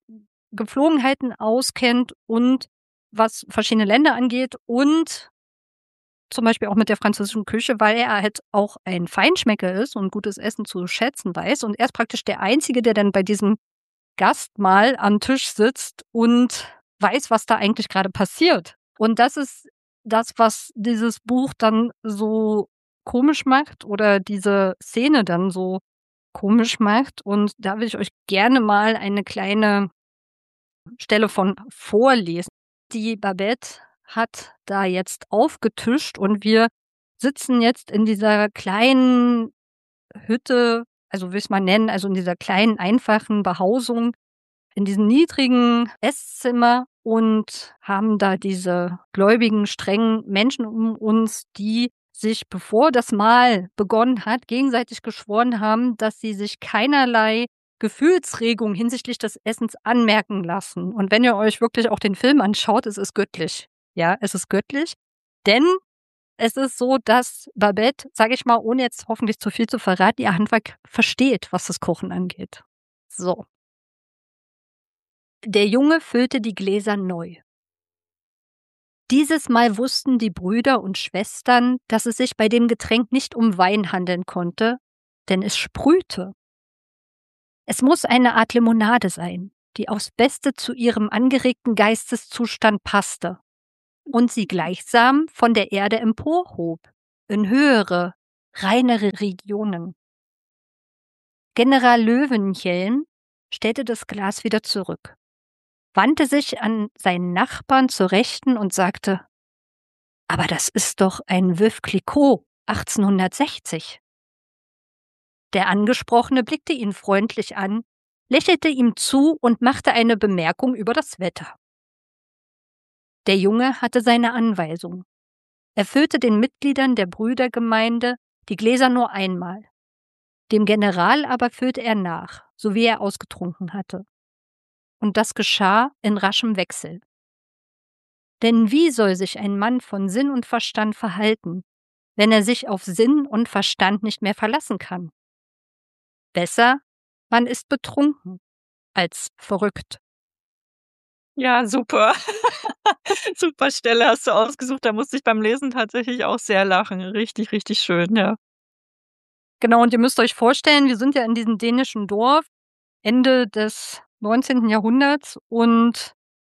Speaker 1: Gepflogenheiten auskennt und was verschiedene Länder angeht und zum Beispiel auch mit der französischen Küche, weil er halt auch ein Feinschmecker ist und gutes Essen zu schätzen weiß. Und er ist praktisch der Einzige, der dann bei diesem Gastmahl am Tisch sitzt und weiß, was da eigentlich gerade passiert. Und das ist das, was dieses Buch dann so komisch macht oder diese Szene dann so komisch macht. Und da will ich euch gerne mal eine kleine Stelle von vorlesen. Die Babette hat da jetzt aufgetischt und wir sitzen jetzt in dieser kleinen Hütte, also will ich es mal nennen, also in dieser kleinen, einfachen Behausung, in diesem niedrigen Esszimmer und haben da diese gläubigen, strengen Menschen um uns, die sich, bevor das Mahl begonnen hat, gegenseitig geschworen haben, dass sie sich keinerlei Gefühlsregung hinsichtlich des Essens anmerken lassen. Und wenn ihr euch wirklich auch den Film anschaut, es ist göttlich. Ja, es ist göttlich. Denn es ist so, dass Babette, sage ich mal, ohne jetzt hoffentlich zu viel zu verraten, ihr Handwerk versteht, was das Kochen angeht. So. Der Junge füllte die Gläser neu. Dieses Mal wussten die Brüder und Schwestern, dass es sich bei dem Getränk nicht um Wein handeln konnte, denn es sprühte. Es muss eine Art Limonade sein, die aufs Beste zu ihrem angeregten Geisteszustand passte und sie gleichsam von der Erde emporhob, in höhere, reinere Regionen. General Löwenchelm stellte das Glas wieder zurück, wandte sich an seinen Nachbarn zur Rechten und sagte: »Aber das ist doch ein Veuve Clicquot, 1860. Der Angesprochene blickte ihn freundlich an, lächelte ihm zu und machte eine Bemerkung über das Wetter. Der Junge hatte seine Anweisung. Er füllte den Mitgliedern der Brüdergemeinde die Gläser nur einmal. Dem General aber füllte er nach, so wie er ausgetrunken hatte. Und das geschah in raschem Wechsel. Denn wie soll sich ein Mann von Sinn und Verstand verhalten, wenn er sich auf Sinn und Verstand nicht mehr verlassen kann? Besser, man ist betrunken als verrückt.«
Speaker 2: Ja, super. Super Stelle hast du ausgesucht. Da musste ich beim Lesen tatsächlich auch sehr lachen. Richtig, richtig schön, ja.
Speaker 1: Genau, und ihr müsst euch vorstellen, wir sind ja in diesem dänischen Dorf Ende des 19. Jahrhunderts und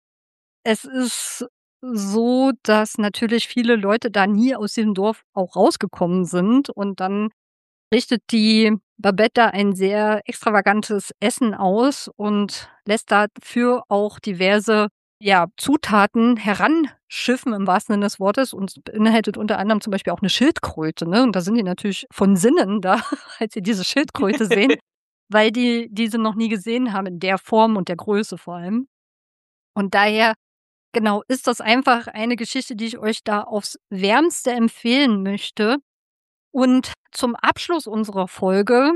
Speaker 1: es ist so, dass natürlich viele Leute da nie aus diesem Dorf auch rausgekommen sind und dann richtet die Babette da ein sehr extravagantes Essen aus und lässt dafür auch diverse, ja, Zutaten heranschiffen im wahrsten Sinne des Wortes und beinhaltet unter anderem zum Beispiel auch eine Schildkröte, ne? Und da sind die natürlich von Sinnen da, als sie diese Schildkröte sehen, weil die diese noch nie gesehen haben in der Form und der Größe vor allem. Und daher, genau, ist das einfach eine Geschichte, die ich euch da aufs Wärmste empfehlen möchte. Und zum Abschluss unserer Folge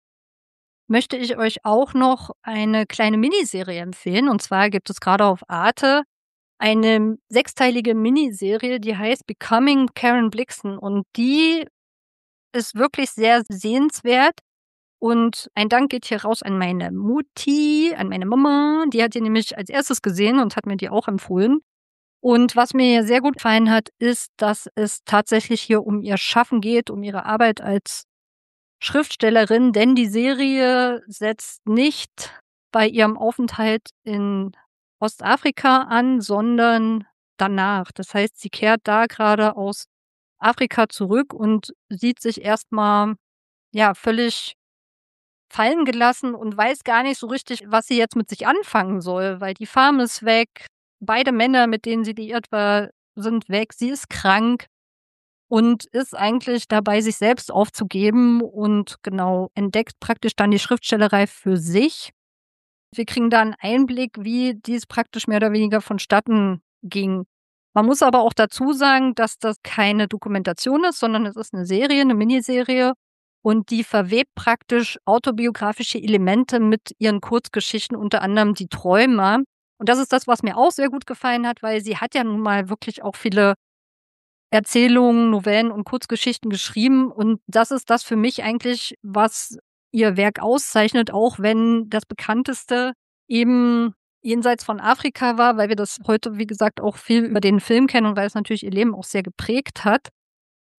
Speaker 1: möchte ich euch auch noch eine kleine Miniserie empfehlen. Und zwar gibt es gerade auf Arte eine sechsteilige Miniserie, die heißt Becoming Karen Blixen. Und die ist wirklich sehr sehenswert. Und ein Dank geht hier raus an meine Mutti, an meine Mama. Die hat die nämlich als erstes gesehen und hat mir die auch empfohlen. Und was mir sehr gut gefallen hat, ist, dass es tatsächlich hier um ihr Schaffen geht, um ihre Arbeit als Schriftstellerin, denn die Serie setzt nicht bei ihrem Aufenthalt in Ostafrika an, sondern danach. Das heißt, sie kehrt da gerade aus Afrika zurück und sieht sich erstmal, ja, völlig fallen gelassen und weiß gar nicht so richtig, was sie jetzt mit sich anfangen soll, weil die Farm ist weg, beide Männer, mit denen sie liiert war, sind weg, sie ist krank und ist eigentlich dabei, sich selbst aufzugeben und genau, entdeckt praktisch dann die Schriftstellerei für sich. Wir kriegen da 'n Einblick, wie dies praktisch mehr oder weniger vonstatten ging. Man muss aber auch dazu sagen, dass das keine Dokumentation ist, sondern es ist 'ne Serie, 'ne Miniserie und die verwebt praktisch autobiografische Elemente mit ihren Kurzgeschichten, unter anderem Die Träumer. Und das ist das, was mir auch sehr gut gefallen hat, weil sie hat ja nun mal wirklich auch viele Erzählungen, Novellen und Kurzgeschichten geschrieben und das ist das für mich eigentlich, was ihr Werk auszeichnet, auch wenn das bekannteste eben jenseits von Afrika war, weil wir das heute, wie gesagt, auch viel über den Film kennen und weil es natürlich ihr Leben auch sehr geprägt hat.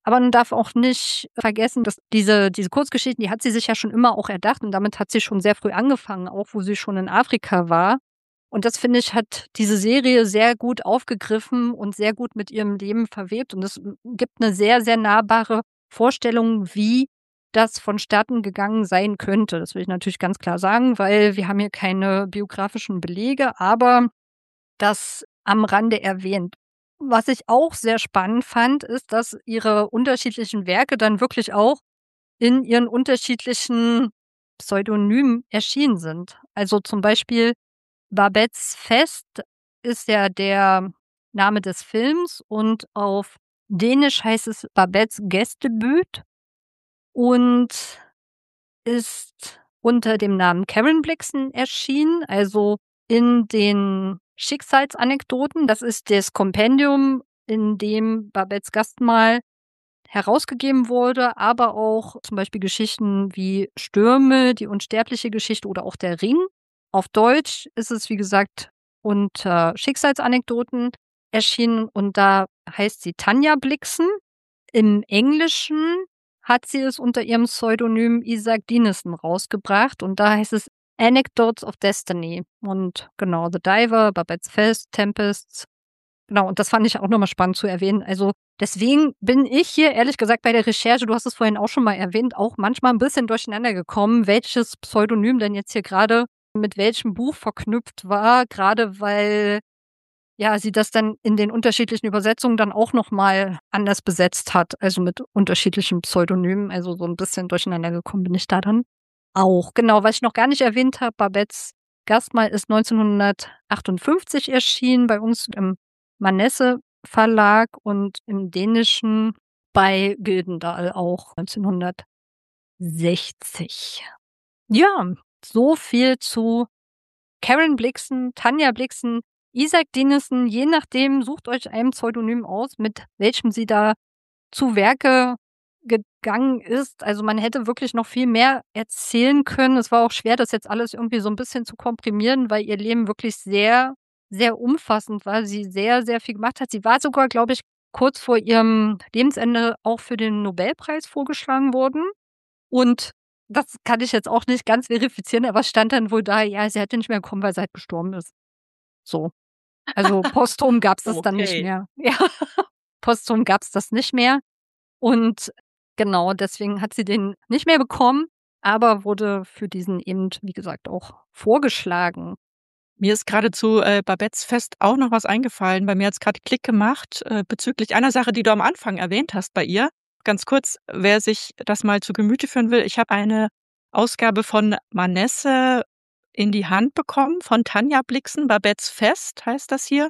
Speaker 1: Aber man darf auch nicht vergessen, dass diese Kurzgeschichten, die hat sie sich ja schon immer auch erdacht und damit hat sie schon sehr früh angefangen, auch wo sie schon in Afrika war. Und das, finde ich, hat diese Serie sehr gut aufgegriffen und sehr gut mit ihrem Leben verwebt. Und es gibt eine sehr, sehr nahbare Vorstellung, wie das vonstatten gegangen sein könnte. Das will ich natürlich ganz klar sagen, weil wir haben hier keine biografischen Belege, aber das am Rande erwähnt. Was ich auch sehr spannend fand, ist, dass ihre unterschiedlichen Werke dann wirklich auch in ihren unterschiedlichen Pseudonymen erschienen sind. Also zum Beispiel Babettes Fest ist ja der Name des Films und auf Dänisch heißt es Babettes Gästebüt und ist unter dem Namen Karen Blixen erschienen, also in den Schicksalsanekdoten. Das ist das Kompendium, in dem Babettes Gastmahl herausgegeben wurde, aber auch zum Beispiel Geschichten wie Stürme, die unsterbliche Geschichte oder auch der Ring. Auf Deutsch ist es, wie gesagt, unter Schicksalsanekdoten erschienen und da heißt sie Tanja Blixen. Im Englischen hat sie es unter ihrem Pseudonym Isaac Dinesen rausgebracht und da heißt es Anecdotes of Destiny. Und genau, The Diver, Babettes Fest, Tempests. Genau, und das fand ich auch nochmal spannend zu erwähnen. Also deswegen bin ich hier ehrlich gesagt bei der Recherche, du hast es vorhin auch schon mal erwähnt, auch manchmal ein bisschen durcheinander gekommen, welches Pseudonym denn jetzt hier gerade mit welchem Buch verknüpft war, gerade weil ja, sie das dann in den unterschiedlichen Übersetzungen dann auch noch mal anders besetzt hat, also mit unterschiedlichen Pseudonymen. Also so ein bisschen durcheinander gekommen bin ich da dann auch. Genau, was ich noch gar nicht erwähnt habe, Babettes Gastmahl ist 1958 erschienen, bei uns im Manesse Verlag und im Dänischen bei Gyldendal auch 1960. Ja, so viel zu Karen Blixen, Tanja Blixen, Isaac Dinesen, je nachdem, sucht euch ein Pseudonym aus, mit welchem sie da zu Werke gegangen ist. Also man hätte wirklich noch viel mehr erzählen können. Es war auch schwer, das jetzt alles irgendwie so ein bisschen zu komprimieren, weil ihr Leben wirklich sehr, sehr umfassend war. Sie sehr, sehr viel gemacht hat. Sie war sogar, glaube ich, kurz vor ihrem Lebensende auch für den Nobelpreis vorgeschlagen worden. Und das kann ich jetzt auch nicht ganz verifizieren, aber es stand dann wohl da, ja, sie hätte nicht mehr kommen, weil sie halt gestorben ist. So. Also posthum gab's das dann nicht
Speaker 2: Okay.
Speaker 1: mehr. Ja, posthum gab's das nicht mehr. Und genau, deswegen hat sie den nicht mehr bekommen, aber wurde für diesen eben, wie gesagt, auch vorgeschlagen.
Speaker 2: Mir ist gerade zu, Babettes Fest auch noch was eingefallen. Bei mir hat's grad Klick gemacht, bezüglich einer Sache, die du am Anfang erwähnt hast bei ihr. Ganz kurz, wer sich das mal zu Gemüte führen will, ich habe eine Ausgabe von Manesse in die Hand bekommen von Tanja Blixen. Babettes Fest heißt das hier.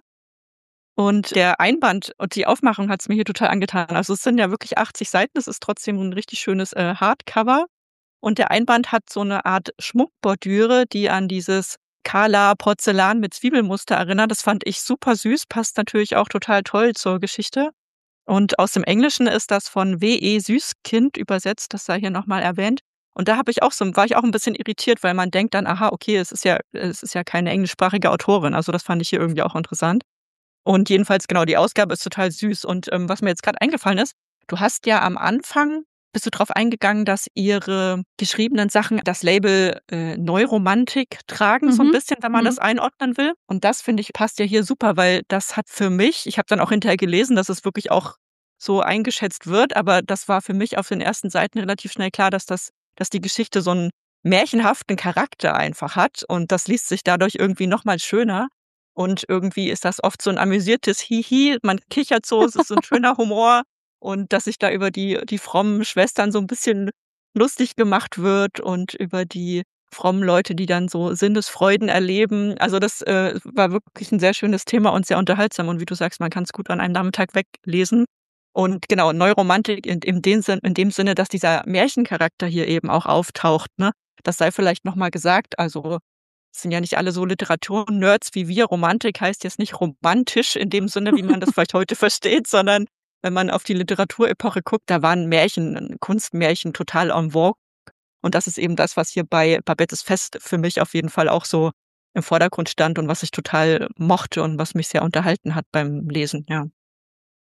Speaker 2: Und der Einband und die Aufmachung hat's mir hier total angetan. Also, es sind ja wirklich 80 Seiten. Es ist trotzdem 'n richtig schönes, Hardcover. Und der Einband hat so 'ne Art Schmuckbordüre, die an dieses Kala Porzellan mit Zwiebelmuster erinnert. Das fand ich super süß, passt natürlich auch total toll zur Geschichte. Und aus dem Englischen ist das von W.E. Süßkind übersetzt, das sei hier noch mal erwähnt. Und da habe ich auch war ich auch 'n bisschen irritiert, weil man denkt dann: „Aha, okay, es ist ja keine englischsprachige Autorin." Also, das fand ich hier irgendwie auch interessant. Und jedenfalls, genau, die Ausgabe ist total süß. Und, was mir jetzt grad eingefallen ist, du hast ja am Anfang bist du drauf eingegangen, dass ihre geschriebenen Sachen das Label, Neuromantik tragen, so 'n
Speaker 1: Mhm.
Speaker 2: bisschen, wenn man das
Speaker 1: Mhm.
Speaker 2: einordnen will. Und das, finde ich, passt ja hier super, weil das hat für mich ich habe dann auch hinterher gelesen, dass es wirklich auch so eingeschätzt wird, aber das war für mich auf den ersten Seiten relativ schnell klar, dass die Geschichte so 'n märchenhaften Charakter einfach hat und das liest sich dadurch irgendwie noch mal schöner. Und irgendwie ist das oft so 'n amüsiertes Hihi. Man kichert so, es ist so 'n schöner Humor und dass sich da über die frommen Schwestern so 'n bisschen lustig gemacht wird und über die frommen Leute, die dann so Sinnesfreuden erleben. Also, das, war wirklich 'n sehr schönes Thema und sehr unterhaltsam. Und wie du sagst, man kann's gut an einem Nachmittag weglesen. Und genau, Neuromantik in dem Sinne, dass dieser Märchencharakter hier eben auch auftaucht, ne? Das sei vielleicht noch mal gesagt. Also, es sind ja nicht alle so Literatur-Nerds wie wir. Romantik heißt jetzt nicht romantisch in dem Sinne, wie man das vielleicht heute versteht, sondern wenn man auf die Literaturepoche guckt, da waren Märchen, Kunstmärchen total en vogue. Und das ist eben das, was hier bei Babettes Fest für mich auf jeden Fall auch so im Vordergrund stand und was ich total mochte und was mich sehr unterhalten hat beim Lesen, ja.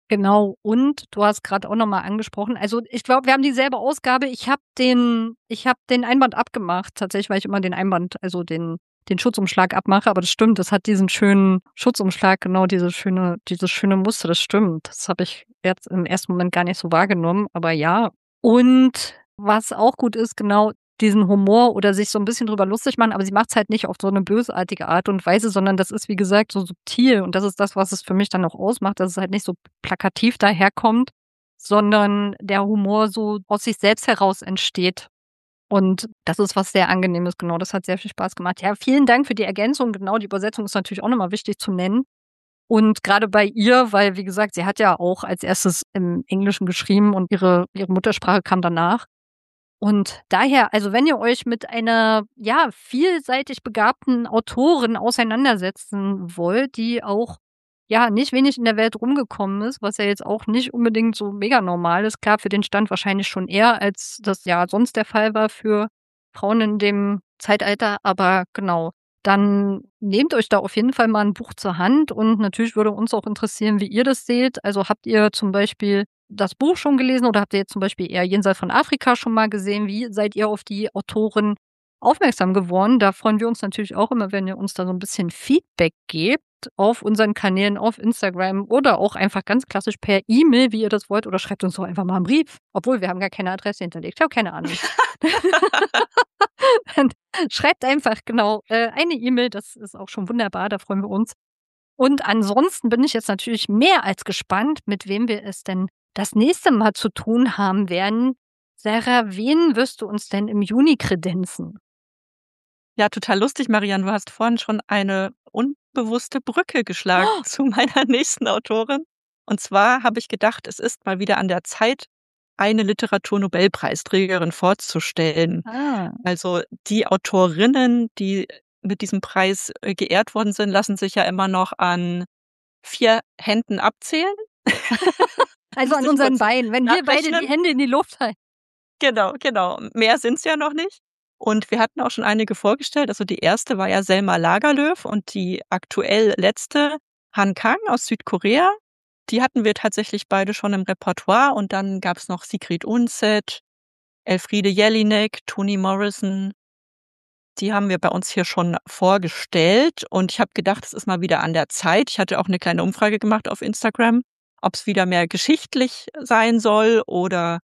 Speaker 1: Genau, und du hast gerade auch noch mal angesprochen, also ich glaube, wir haben dieselbe Ausgabe. Ich habe den Einband abgemacht, tatsächlich, weil ich immer den Einband, also den Schutzumschlag abmache, aber das stimmt, das hat diesen schönen Schutzumschlag, genau, dieses schöne Muster, das stimmt. Das habe ich jetzt im ersten Moment gar nicht so wahrgenommen, aber ja. Und was auch gut ist, genau, diesen Humor oder sich so ein bisschen drüber lustig machen, aber sie macht's halt nicht auf so eine bösartige Art und Weise, sondern das ist, wie gesagt, so subtil und das ist das, was es für mich dann auch ausmacht, dass es halt nicht so plakativ daherkommt, sondern der Humor so aus sich selbst heraus entsteht. Und das ist was sehr Angenehmes, genau. Das hat sehr viel Spaß gemacht. Ja, vielen Dank für die Ergänzung. Genau, die Übersetzung ist natürlich auch nochmal wichtig zu nennen. Und gerade bei ihr, weil, wie gesagt, sie hat ja auch als erstes im Englischen geschrieben und ihre Muttersprache kam danach. Und daher, also wenn ihr euch mit einer, ja, vielseitig begabten Autorin auseinandersetzen wollt, die auch, ja, nicht wenig in der Welt rumgekommen ist, was ja jetzt auch nicht unbedingt so mega normal ist. Klar, für den Stand wahrscheinlich schon eher, als das ja sonst der Fall war für Frauen in dem Zeitalter. Aber genau, dann nehmt euch da auf jeden Fall mal ein Buch zur Hand. Und natürlich würde uns auch interessieren, wie ihr das seht. Also habt ihr zum Beispiel das Buch schon gelesen oder habt ihr jetzt zum Beispiel eher Jenseits von Afrika schon mal gesehen? Wie seid ihr auf die Autorin aufmerksam geworden? Da freuen wir uns natürlich auch immer, wenn ihr uns da so ein bisschen Feedback gebt auf unseren Kanälen, auf Instagram oder auch einfach ganz klassisch per E-Mail, wie ihr das wollt, oder schreibt uns doch einfach mal einen Brief. Obwohl, wir haben gar keine Adresse hinterlegt. Ich habe keine Ahnung. Dann schreibt einfach, genau, eine E-Mail, das ist auch schon wunderbar, da freuen wir uns. Und ansonsten bin ich jetzt natürlich mehr als gespannt, mit wem wir es denn das nächste Mal zu tun haben werden. Sarah, wen wirst du uns denn im Juni kredenzen?
Speaker 2: Ja, total lustig, Marianne. Du hast vorhin schon eine unbewusste Brücke geschlagen
Speaker 1: Oh,
Speaker 2: zu meiner nächsten Autorin. Und zwar habe ich gedacht, es ist mal wieder an der Zeit, eine Literaturnobelpreisträgerin vorzustellen.
Speaker 1: ah.
Speaker 2: Also die Autorinnen, die mit diesem Preis geehrt worden sind, lassen sich ja immer noch an 4 Händen abzählen.
Speaker 1: Also
Speaker 2: Musste
Speaker 1: an
Speaker 2: ich
Speaker 1: unseren
Speaker 2: kurz
Speaker 1: Beinen, wenn wir beide
Speaker 2: nachrechnen.
Speaker 1: die Hände in die Luft halten.
Speaker 2: Genau, genau. Mehr sind's ja noch nicht. Und wir hatten auch schon einige vorgestellt. Also die erste war ja Selma Lagerlöf und die aktuell letzte Han Kang aus Südkorea. Die hatten wir tatsächlich beide schon im Repertoire. Und dann gab's noch Sigrid Undset, Elfriede Jelinek, Toni Morrison. Die haben wir bei uns hier schon vorgestellt. Und ich habe gedacht, es ist mal wieder an der Zeit. Ich hatte auch eine kleine Umfrage gemacht auf Instagram, ob es wieder mehr geschichtlich sein soll oder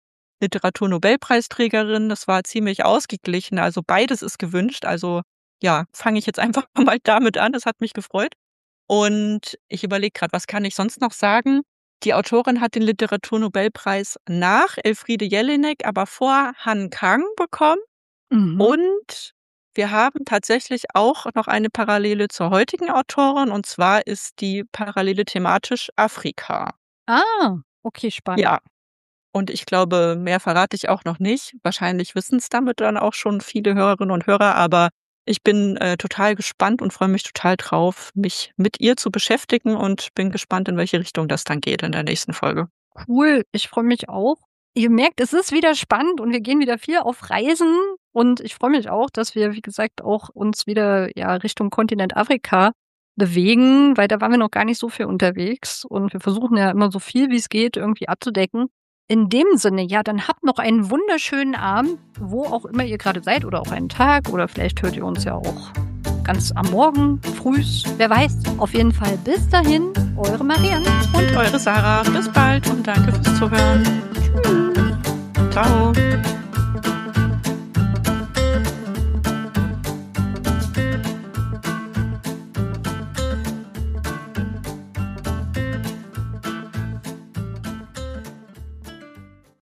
Speaker 2: Literaturnobelpreisträgerin. Das war ziemlich ausgeglichen. Also beides ist gewünscht. Also ja, fange ich jetzt einfach mal damit an. Das hat mich gefreut. Und ich überlege gerade, was kann ich sonst noch sagen? Die Autorin hat den Literaturnobelpreis nach Elfriede Jelinek, aber vor Han Kang bekommen.
Speaker 1: Mhm.
Speaker 2: Und wir haben tatsächlich auch noch eine Parallele zur heutigen Autorin, und zwar ist die Parallele thematisch Afrika.
Speaker 1: Ah, okay, spannend.
Speaker 2: Ja, und ich glaube, mehr verrate ich auch noch nicht. Wahrscheinlich wissen es damit dann auch schon viele Hörerinnen und Hörer, aber ich bin total gespannt und freue mich total drauf, mich mit ihr zu beschäftigen und bin gespannt, in welche Richtung das dann geht in der nächsten Folge.
Speaker 1: Cool, ich freue mich auch. Ihr merkt, es ist wieder spannend und wir gehen wieder viel auf Reisen. Und ich freue mich auch, dass wir, wie gesagt, auch uns wieder ja Richtung Kontinent Afrika bewegen, weil da waren wir noch gar nicht so viel unterwegs. Und wir versuchen ja immer so viel wie es geht irgendwie abzudecken. In dem Sinne, ja, dann habt noch einen wunderschönen Abend, wo auch immer ihr gerade seid oder auch einen Tag oder vielleicht hört ihr uns ja auch ganz am Morgen, frühs, wer weiß. Auf jeden Fall bis dahin, eure Marianne.
Speaker 2: Und eure Sarah. Bis bald und danke fürs Zuhören. Ciao.